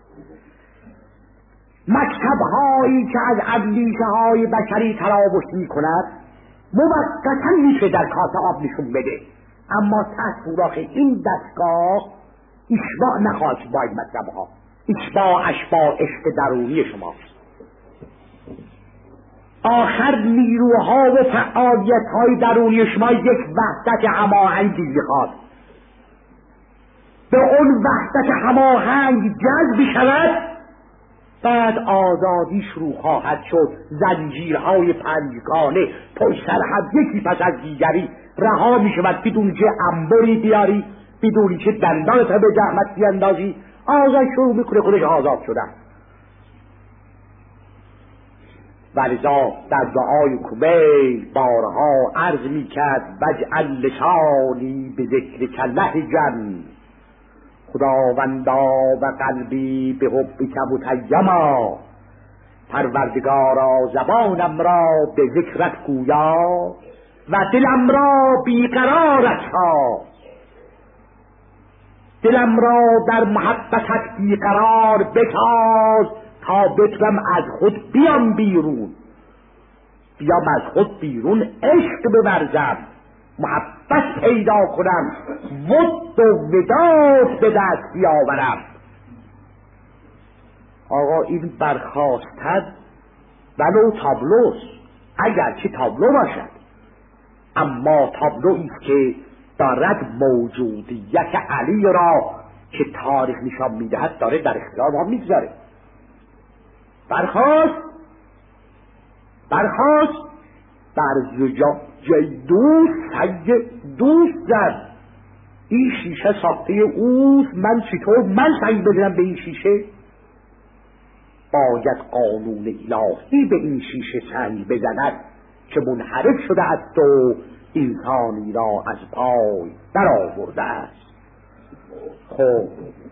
B: مکتب‌هایی که از اندیشه های بشری تراوش می‌کند موقتا میشه در کاسه آب نشون بده، اما ته سوراخ این دستگاه اشباع نخواهد با این مکتب‌ها. اشباع عشق درونی شما. آخر نیروها و فعالیت‌های درونی شما یک وحدت هماهنگی می‌خواد. به اون وحدت هماهنگ جذب شود، بعد آزادی شروع خواهد شد. زنجیرهای پنجگانه پشت سر هم یکی پس از دیگری رها می‌شود، بدون که انبری بیاری، بدون که دندانت به زحمت بیندازی. آزاد شروع میکنه خودش آزاد شدن. ولذا در دعای کمیل بارها عرض میکرد وجعل لسانی به ذکرک لهجا، خداوندا و قلبی به حبک متیما، پروردگارا زبانم را به ذکرت گویا و دلم را بیقرارت ها. دلم را در محبتت بیقرار بساز تا بتونم از خود بیام بیرون، بیام از خود بیرون، عشق بورزم، محبت پیدا کنم، ود و وداد به دست بیاورم. آقا این برخواستن ولو تابلوست، اگر چه تابلو باشد، اما تابلویی که دارد موجودیت علی را که تاریخ نشان میدهد داره در اختیار ما میگذاره. برخواست بر زجاجه دوست زد. این شیشه ساخته اوست، من چطور من سنگ بزنم به این شیشه؟ باید قانون الهی به این شیشه سنگ بزند که منحرف شده است و انسانی را از پای در آورده است. خب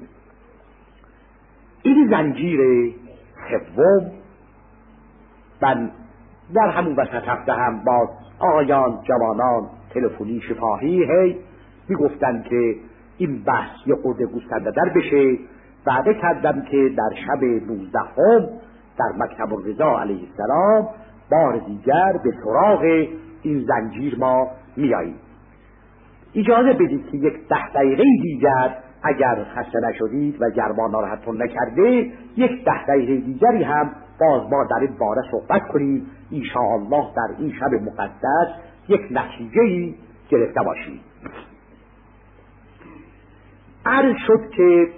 B: این زنجیر سوم. من در همون وسط هفته هم با آقایان جوانان تلفنی شفاهی میگفتن که این بحث یه خورده گسترده در بشه. وعده کردم که در شب 19 در مکتب الرضا علیه السلام بار دیگر به سراغ این زنجیر ما میاییم. اجازه بدید که یک 10 دقیقه دیگر اگر خسته نشدید و گرما ناراحتتون نکرده، یک 10 دقیقه دیگری هم باز ما در این باره صحبت کنیم، انشاءالله در این شب مقدس یک نتیجه‌ای گرفته باشیم. عرض شد که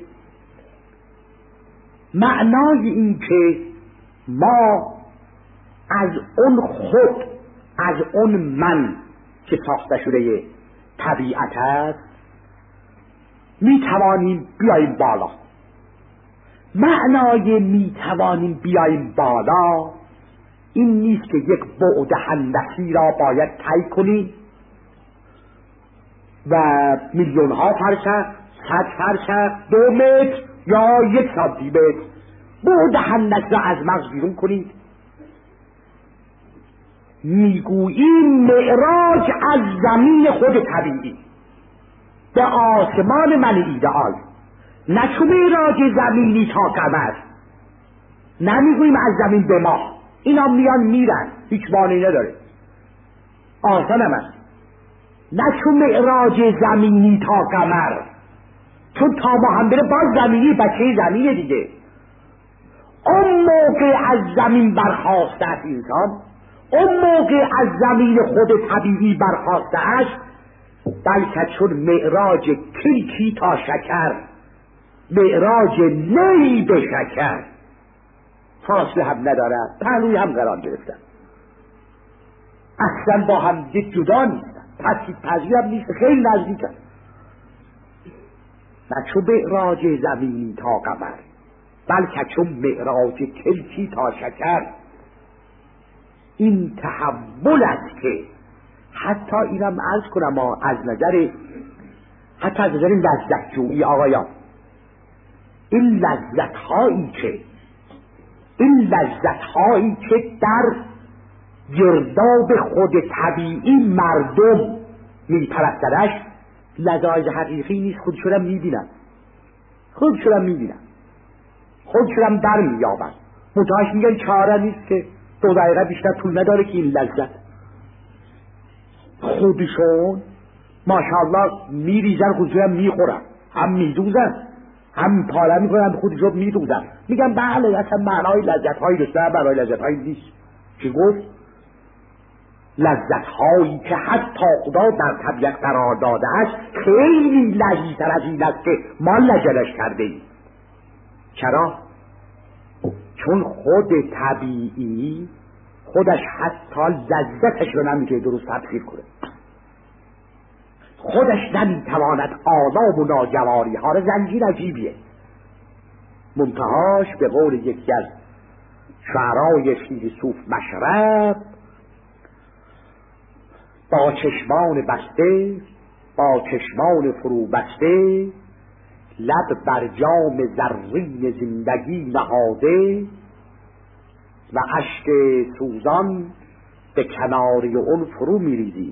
B: معنای این که ما از اون خود، از اون من که ساخته شده طبیعت است می توانیم بیاییم بالا. معنای می توانیم بیاییم بالا این نیست که یک بعد هندسی را باید طی کنیم و میلیون ها فرسخ، 100 فرسخ، 2 متر یا 1 سانتیمتر بعد هندسی را از مغز بیرون کنید. میگوییم معراج از زمین خود طبیعی به آسمان من ایدئال، نه چون معراج زمینی تا قمر. نمیگوییم از زمین به ماه، اینا میان میرن، هیچ معنی نداره، آسان هم است. نه چون معراج زمینی تا قمر، چون تا ما هم بره باز زمینی بچه زمینه دیگه. اون موقع از زمین برخاسته است انسان، اون موقع از زمین خود طبیعی برخاسته است، بلکه چون معراج کلکی تا شکر، معراج نی به شکر، فاصله هم ندارد، پهلوی هم قرار گرفتن، اصلا با هم جدا نیستن، پذیر هم نیست، خیلی نزدیک هست. نه چون معراج زمینی تا قمر، بلکه چون معراج کلکی تا شکر. این تحول است که حتی اینم عرض کنم از نظر حتی از نظر لذت جویی آقایان، این لذت هایی که در گرداب خود طبیعی مردم میپرستدش لذایز حقیقی نیست. خودشونم میبینن، خودشونم در میابن، متعاش میگن چاره نیست که 2 دقیقه بیشتر طول نداره که این لذت خودشون ماشاءالله میریزن، خودشونم میخورن، هم میدوزن، هم پاره میکنن، خودشون میدوزن، میگن بله اصلا معنای لذت هایی داشته، معنای لذت هایی نیست. چی گفت؟ لذت هایی که حتی خدا در طبیعت قرار داده است خیلی لذیذتر از این است که ما لجلش کرده ایم. چرا؟ چون خود طبیعی خودش حتی لذتش رو نمیتونه درست تفسیر کنه، خودش نمیتواند آداب و ناجواری ها رو، زنجیر عجیبیه، منتهاش به قول یکی از شعرای فیلسوف مشرب، با چشمان بسته، با چشمان فرو بسته، لب بر جام زرین زندگی نهاده و اشک سوزان به کناری اون فرو میریزی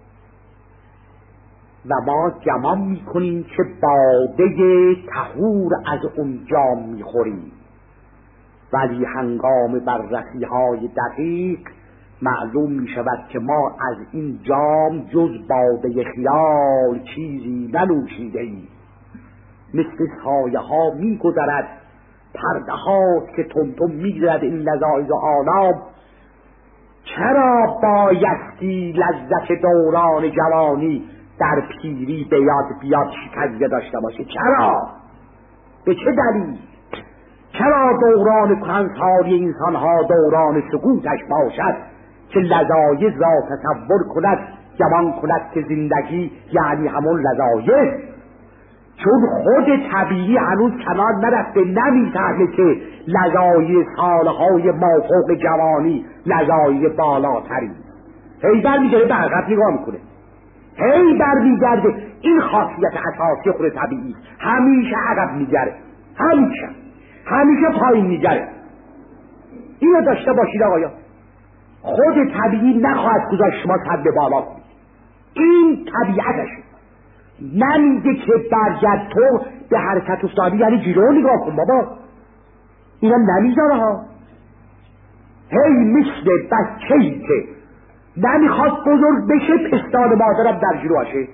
B: و ما گمان میکنیم که باده طهور از اون جام میخوریم، ولی هنگام بررسی های دقیق معلوم میشود که ما از این جام جز باده خیال چیزی ننوشیده ایم. مثل سایه ها میگذرد، پرده هاست که تمتم میگذرد این لذایذ و آلام. چرا بایستی لذت دوران جوانی در پیری به یاد بیاد شکریه داشته باشه؟ چرا؟ به چه دلیل؟ چرا دوران کهنسالی انسان ها دوران سکوتش باشد که لذایذ را تصور کند، گمان کند که زندگی یعنی همون لذایذ؟ چون خود طبیعی هنوز کنار نرفته، نمی‌فهمه که لذایذ سالهای مافوق جوانی لذایذ بالاتری. هی برمیگرده به عقب نگاه میکنه، هی برمیگرده. این خاصیت اساسی خود طبیعی، همیشه عقب میگره، همیشه پایین میگره. اینو داشته باشید آقایان، خود طبیعی نخواهد گذاشت شما سد به بالا کنید، این طبیعتشه. نمیگه که برگرد تو به حرکت افتادی یعنی جلو نگاه کن بابا، اینم نمیذاره ها. هی مثل بچه‌ای که نمیخواد بزرگ بشه پستان مادرم در جلوشه.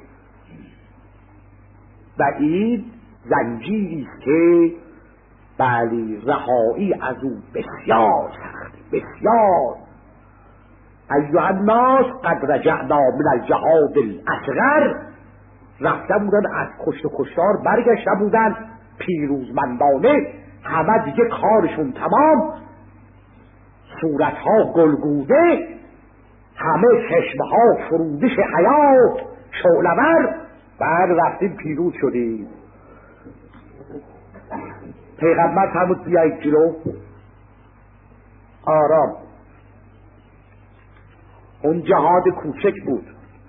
B: و این زنجیری است که بلی رهایی از او بسیار سخت، بسیار. ایها الناس قد رجعنا من الجهاد الاصغر، رفته بودن از کشت و کشتار، برگشته بودن پیروزمندانه، همه دیگه کارشون تمام، صورتها گلگوده، همه چشمها فرودش حیات شعله‌ور، بعد رفتیم پیروز شدیم. پیغمبر فرمود بیایید جلو، آرام. اون جهاد کوچک بود،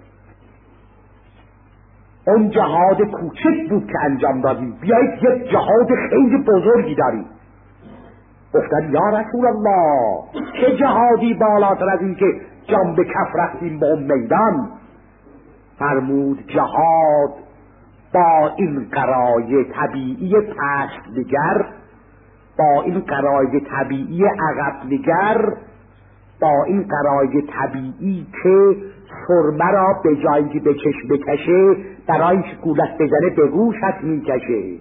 B: اون جهاد کوچک بود که انجام دادیم، بیایید یک جهاد خیلی بزرگی داریم. گفتن یا رسول الله چه جهادی بالاتر از این که جان به کف رفتیم به اون میدان؟ فرمود جهاد با این قرای طبیعی پشت نگر، با این قرای طبیعی عقب نگر، با این قرای طبیعی که سرمه را به جایی که به چشم بکشه برایش گولت بزنه به گوشت میکشه.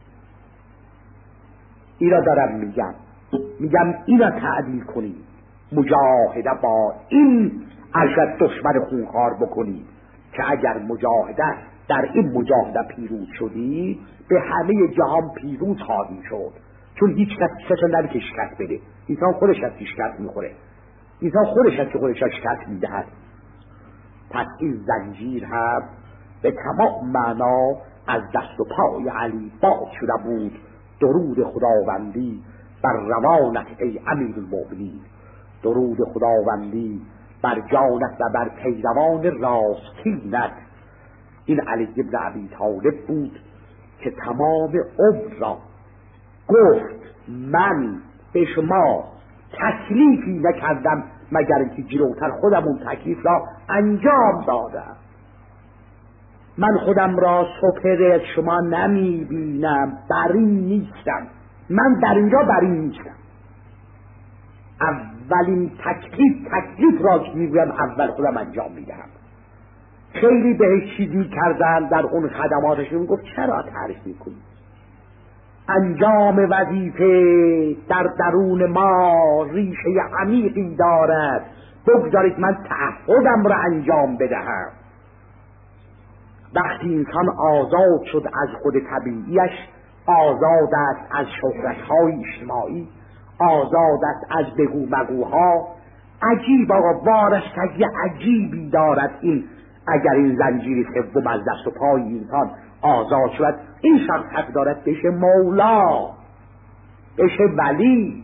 B: اینا دارم میگم اینا تعدیل کنید، مجاهده با این ارشد دشمن خونخوار بکنید که اگر مجاهده در این مجاهده پیروز شدی به همه جهان پیروز خواهی شد، چون هیچ کس نداره که شکست بده. انسان خودش از شکست میخوره، انسان خودش از که خودش شکست میدهد. پس این زنجیر هم به تمام معنا از دست و پای علی باز شده بود. درود خداوندی بر روانت ای امیرالمؤمنین، درود خداوندی بر جانت و بر پیروان راستینت. این علی بن ابی طالب بود که تمام عمر را گفت من به شما تکلیفی نکردم مگر اینکه جلوتر خودم اون تکلیف را انجام دادم. من خودم را سپر شما نمی بینم، برین نیستم، من در اینجا برین نیستم. اولین تکلیف را که میگویم اول خودم انجام میدهم. خیلی بهش چیزی کردن در اون خدماتشون، گفت چرا تعریف میکنی؟ انجام وظیفه در درون ما ریشه عمیقی دارد، بگذارید من تعهدم را انجام بدهم. وقتی انسان آزاد شد از خود طبیعیش، آزاد است از شهرت‌های اجتماعی، آزاد است از بگو مگوها. عجیب آقا، وارستگی عجیبی دارد این. اگر این زنجیر سوم از دست و پای انسان آزاد شد، این شخص حق دارد بشه مولا، بشه ولی.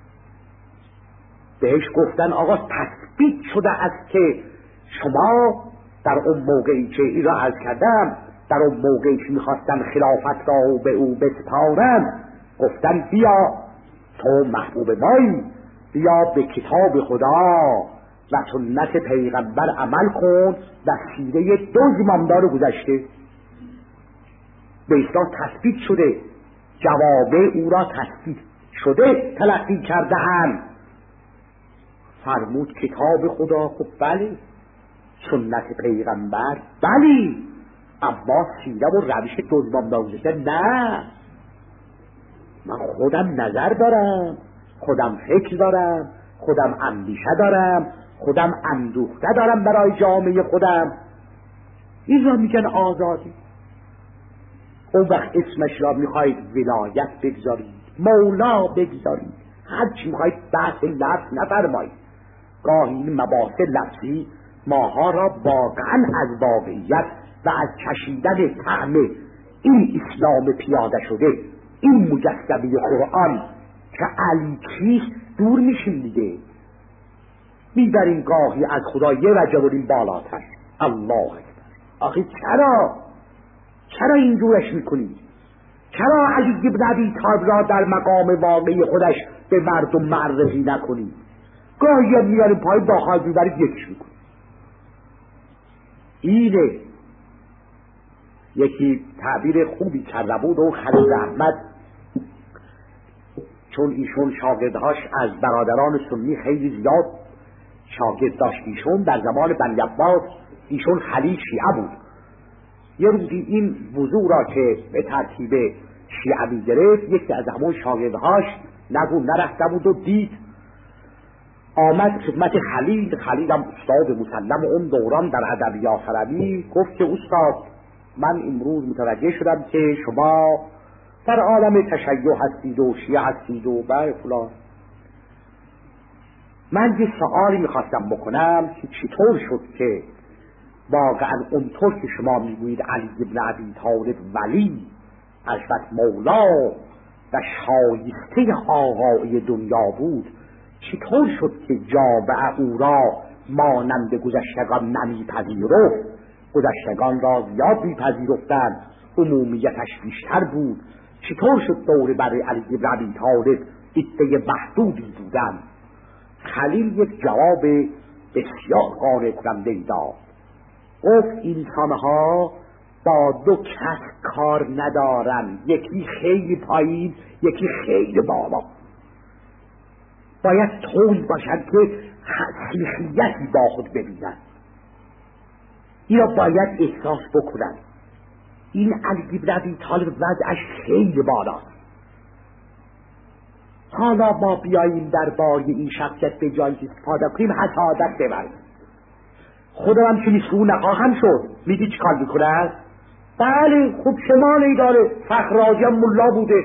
B: بهش گفتن آقا تثبیت شده است که شما در اون موقعی که این را عرض کردم، در اون موقعی که میخواستن خلافت را به او بسپارن، گفتن بیا تو محبوب مایی، بیا به کتاب خدا و سنت پیغمبر عمل کن و سیره دو زمامدار گذشته به اصلاح تثبیت شده، جوابه او را تثبیت شده تلقی کرده هم. فرمود کتاب خدا، خب بله، سنت پیغمبر بلی، اما سیره و روش دو زمامدار گذشته نه. من خودم نظر دارم، خودم فکر دارم، خودم اندیشه دارم، خودم اندوخته دارم برای جامعه خودم. این را میگن آزادی. اون وقت اسمش را میخواید ولایت بگذارید، مولا بگذارید، هر چی میخواید بحث لفظ نفرمایید. گاهی این مباحث لفظی ماها را واقعا از واقعیت و از چشیدن طعم این اسلام پیاده شده، این مجسمه قرآن که علی کیست دور میشیم دیگه. میبریم گاهی از خدا یه وجه بریم بالاتر. الله اکبر. آخه چرا اینجورش میکنید؟ چرا علی بن ابی طالب را در مقام واقعی خودش به مردم معرفی نکنید؟ گاهی هم میاریم پای باخال میبرید یکیش میکنید. اینه یکی تعبیر خوبی کرده بود و خلیل احمد، چون ایشون شاگردهاش از برادران سنی خیلی زیاد شاگرد داشت، ایشون در زمان بنی عباس ایشون خلیل شیعه بود. یه روزی این وضوع را که به ترتیب شیعه می گرفت، یکی از همون شاگردهاش نرفته بود و دید، آمد خدمت خلیل. خلیل هم استاد مسلم اون دوران در ادبیات عربی، گفت که استاد من امروز متوجه شدم که شما در عالم تشیع هستید و شیعه هستید و فلان. من یه سؤالی میخواستم بکنم که چطور شد که واقعا اونطور که شما میگویید علی بن ابی طالب ولی اشرف مولا و شایسته آقای دنیا بود، چطور شد که جامعه او را مانند گذشتگان نمیپذیرفت؟ گذشتگان را زیاد میپذیرفتند، عمومیتش بیشتر بود. چطور شد دور برای علی بن ابی طالب عده محدودی بودند؟ خلیل یک جواب بسیار قانع کننده داد. گفت انسانها با دو کس کار ندارن، یکی خیلی پایین یکی خیلی بالا. باید طوری باشند که سیخیتی با خود ببینن، یا باید احساس بکنن. این علی بن ابی طالب وضعش خیلی بالاست. حالا ما بیاییم درباره این شخصیت به جایی که استفاده کنیم حسادت ببریم. خودم هم که نیست نخواهم شد. میدی چی کار میکنه؟ بله خوب شمانه داره، فخرازی هم ملا بوده.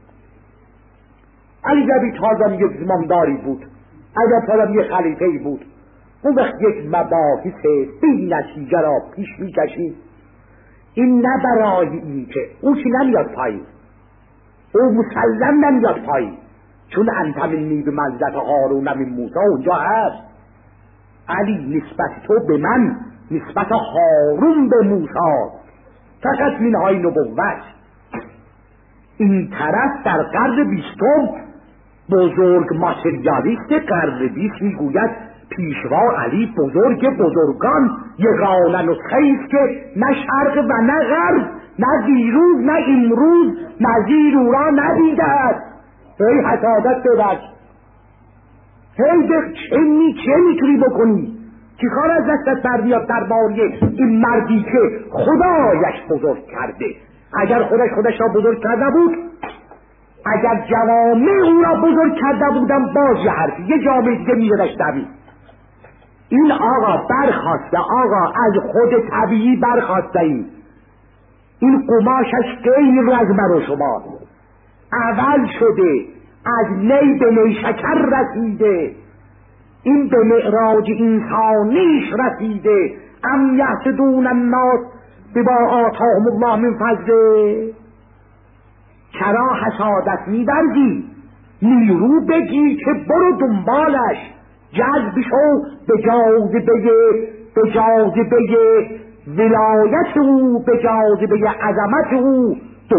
B: علی بن ابی طالب یک زمامداری بود، اگر طالب یک خلیفه‌ای بود. اون وقت یک مباحث بی نتیجه را پیش میکشید. این نه برای این که او چی نمیاد پایین، او مسلم نمیاد پایین، چون انت منی به منزلت هارون من موسی اونجا هست. علی نسبت تو به من نسبت هارون به موسی، فقط منهای نبوت. این طرف در قرن 20 بزرگ ماتریالیست قرن 20 میگوید پیشوا علی بزرگ بزرگان یگانه نسخه ایست که نه شرق و نه غرب، نه دیروز نه امروز نظیر او را ندیده است. هی حسادت ببر، هی چه میتونی بکنی؟ چی کار از دستت بردیاد درباره این مردی که خدایش بزرگ کرده؟ اگر خودش را بزرگ کرده بود، اگر جوامع او را بزرگ کرده بودم باز یه حرفی، یه جامعه دیگه میزدش دوید. این آقا برخواسته، آقا از خود طبیعی برخواسته. این قماشش غیر از من و شما اول شده، از نی به نیشکر رسیده، این به معراج انسانیش رسیده. ام یحسدون الناس بما آتاهم الله من فضله. چرا حسادت می‌ورزی؟ نیرو بگی که برو دنبالش، جذب شو به جاذبه ولایت او، به جاذبه عظمت او،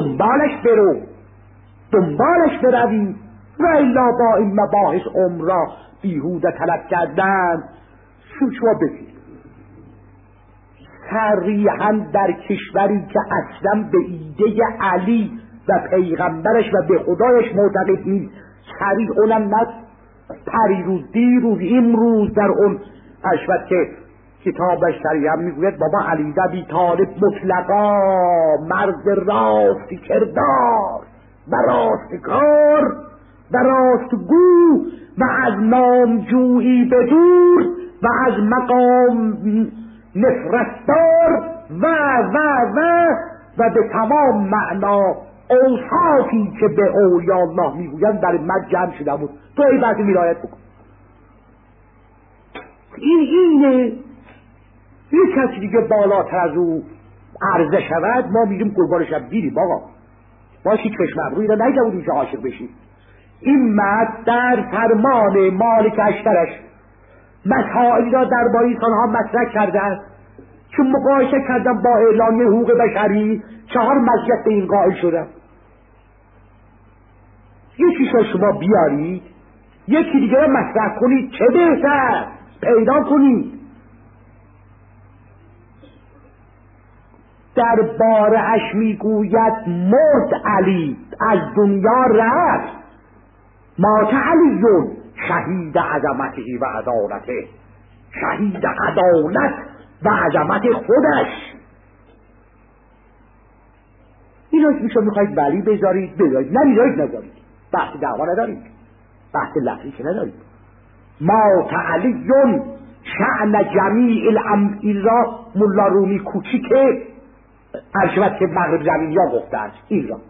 B: دنبالش بروی. و الا با این مباحث عمر را بیهوده طلب کردن سوچوا بگیر. صریحاً در کشوری که اصلا به ایده علی و پیغمبرش و به خدایش معتقد نیست، صریح اونم نه پریروز دیروز امروز در اون اشوت که کتابش صریحاً میگوید بابا علی بن ابی طالب مطلقا مرد راست کردار و راستکار و راستگو و از نامجویی بدور و از مقام نفرتدار و به تمام معنا اوصافی که به اولیاء الله میگویند در من جمع شده بود. تو ای بعضی میرایت بکن. اینه یک کسی دیگه بالاتر از او عرضه شود ما میگیم قربان شب گیریم. آقا باشی چشم ابرویی را نیده بودیم که عاشق بشید. این مرد در فرمان مالک اشترش مسائلی را درباره اینها مطرح کردن، چون مقایسه کردم با اعلامیه حقوق بشری 4 مزیت به این قائل شدم. یکی شما بیارید یکی دیگه را مطرح کنید، چه بهتر پیدا کنید. در باره‌اش میگوید مرد علی، از دنیا رفت. مات علیون شهید عظمته و عدالته، شهید عدالت و عظمت خودش. این روز میشه میخواید ولی بذارید نذارید، بحث دعوا ندارید، بحث لفظی که ندارید. مات علیون شأن جمیع الامر را ملا رومی کوچیک ارشبت که مغرب زمینی ها گفته است. این را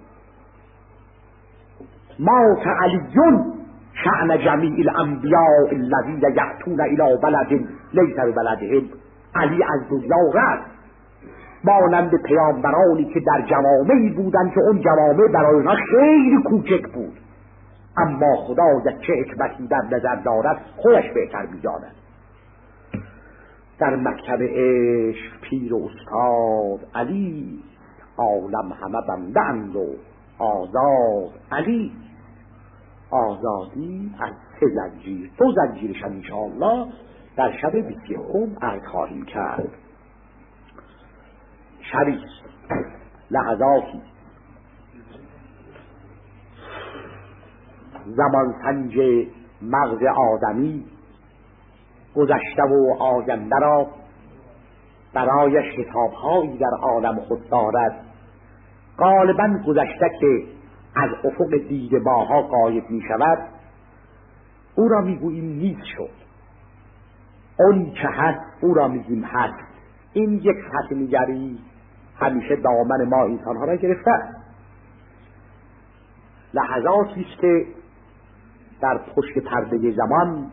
B: مات علیون شأن جمیع الانبیاء الذین یأتون الی بلد لیس ببلدهم. علی از دنیا رفت مانند پیامبرانی که در جوامعی بودند که اون جوامع برای اونها خیلی کوچک بود، اما خدا چه حکمتی در نظر دارد خودش بهتر می‌داند. در مکتب عشق پیر و استاد علی، عالم همه بنده اند و آزاد علی. آزادی از 3 زنجیر، 2 زنجیرش انشاءالله در شب 21 عرض خواهیم کرد. شبیست، لحظاتی زمان سنج مغز آدمی گذشته و آینده را برایش حسابهایی در عالم خود دارد غالبا گذشته که از افق دیده ماها غایب می شود، او را می گوییم نیست شد. اون که هست او را می گوییم هست. این یک سطح نگری همیشه دامن ما انسان ها را گرفته. لحظاتی است که در پشت پرده زمان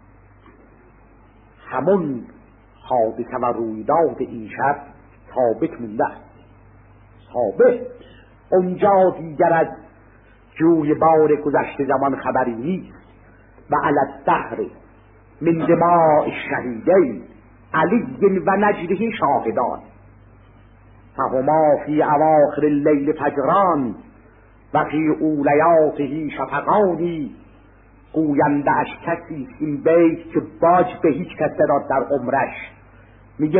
B: همون حادثه و رویداد این شب ثابت مونده است. ثابت. اونجا دیگر از جوی بار گذشته زمان خبری نیست. و علی الدهر من دماء الشهیدین علی و نجده شاهدان فهما فی اواخر اللیل فجران و فی اولیاته شفقانی. گوینده اش کسی این بیت که باج به هیچ کس داد در عمرش. میگه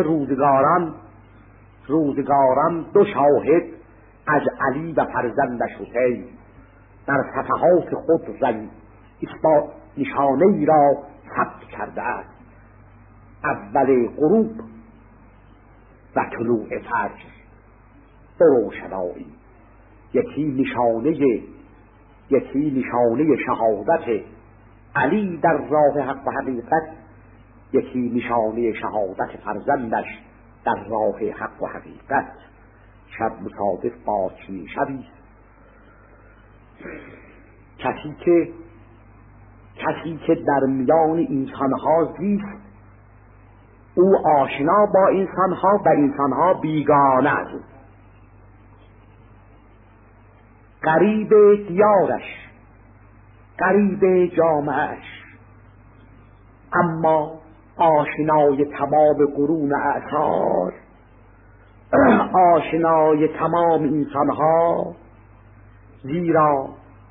B: روزگاران دو شاهد از علی و فرزندش حسین در صفحات خود اثبات نشانه ای را ثبت کرده است. اول غروب و طلوع فجر دو روشنایی، یکی نشانه شهادت علی در راه حق و حقیقت، یکی نشانه شهادت فرزندش در راه حق و حقیقت. شب مصادف با چنین شبی کسی که در میان انسانها زیست او آشنا با انسانها و انسانها بیگانه از او، قریب دیارش، قریب جامعش، اما آشنای تمام قرون اعصار، آشنای تمام انسانها. زیرا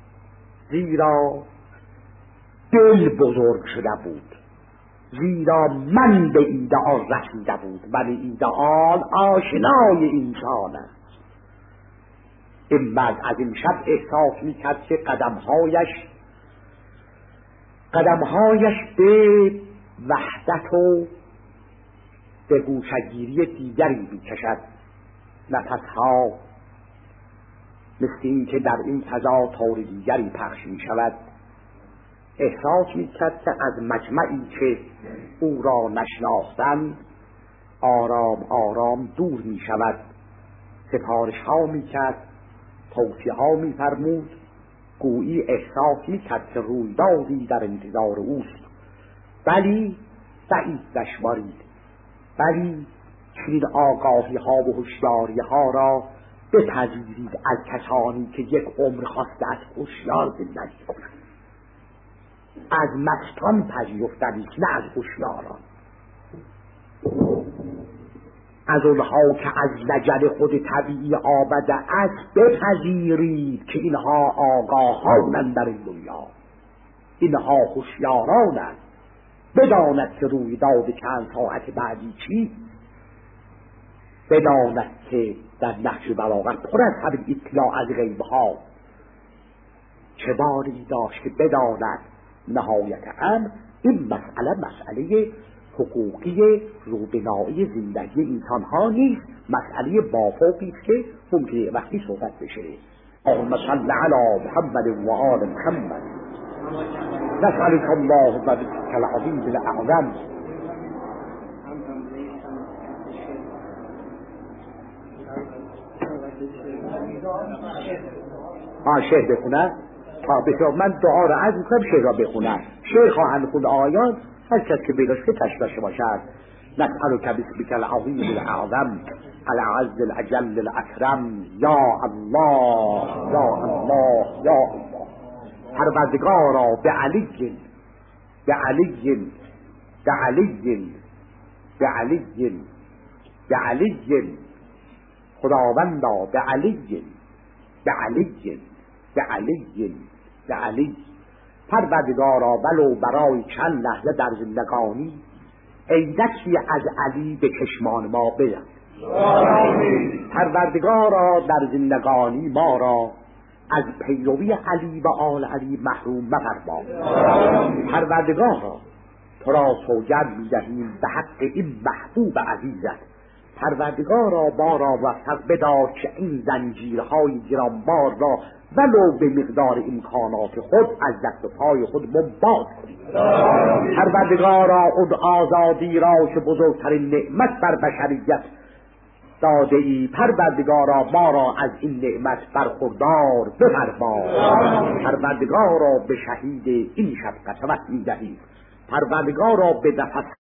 B: دل بزرگ شده بود، زیرا من به ایدئال رسیده بود. من ایدئال آشنای انسان است. این بعد از این شب احساس میکرد که قدمهایش به وحدت و به گوشگیری دیگری میکشد. نفسها مثل این که در این فضا طور دیگری پخش می شود. احساس می کرد که از مجمعی که او را نشناختند آرام آرام دور می شود. سفارش ها می کرد، توصیه ها می فرمود، گویی احساس می کرد که رویدادی در انتظار اوست. ولی بعید دشوارید، ولی چنین آگاهی ها و هوشیاری ها را بپذیرید از کسانی که یک عمر خواسته از هوشیار زندگی کنند. از مستان پذیرفتنید، نه از هوشیاران. از اونها که از لجن خود طبیعی آمده است بپذیرید که اینها آگاهانند در این دنیا، اینها هوشیارانند. بداند که رویداد چند ساعت بعدی چی، بداند که در نهج بلاغت پر از همین اطلاع از غیبها. چه باری داشت که بداند نهایت امر این مسئله حقوقی روبنایی زندگی انسان ها نیست، مسئله بافوقی است که ممکنه وقتی صحبت بشه. اللهم صل علی محمد و آل محمد. نسألك الله بذكرك العظيم الأعظم. شعر بخونه؟ بسیار. من دعا را عرض میکنم شعر را بخونه. شعر خواهند خود آیان هر کس که بیداش که تشبه باشد. نسألك باسمك العظیم الأعظم العز الأجل الأكرم یا الله یا الله یا الله. پروردگارا به علی به علی به علی به علی به علی، خداوندا به علی به علی به علی به علی. پروردگارا ولو برای چند لحظه در زندگانی عینکی از علی به چشمان ما بزن. پروردگارا در زندگانی ما را از پیروی علی و آل علی محروم مفرما. پروردگارا تو را سوگند می‌دهیم به حق این محبوب عزیزت پروردگارا ما را موفق بدار که این زنجیرهای گرانبار را ولو به مقدار امکانات خود از دست و پای خود منباز کنیم. پروردگارا اون آزادی را که بزرگترین نعمت بر بشریت داده ای، پروردگارا ما را از این نعمت برخوردار بفرما. پروردگارا به شهید این شب قسمت می‌دهیم. پروردگارا به نفس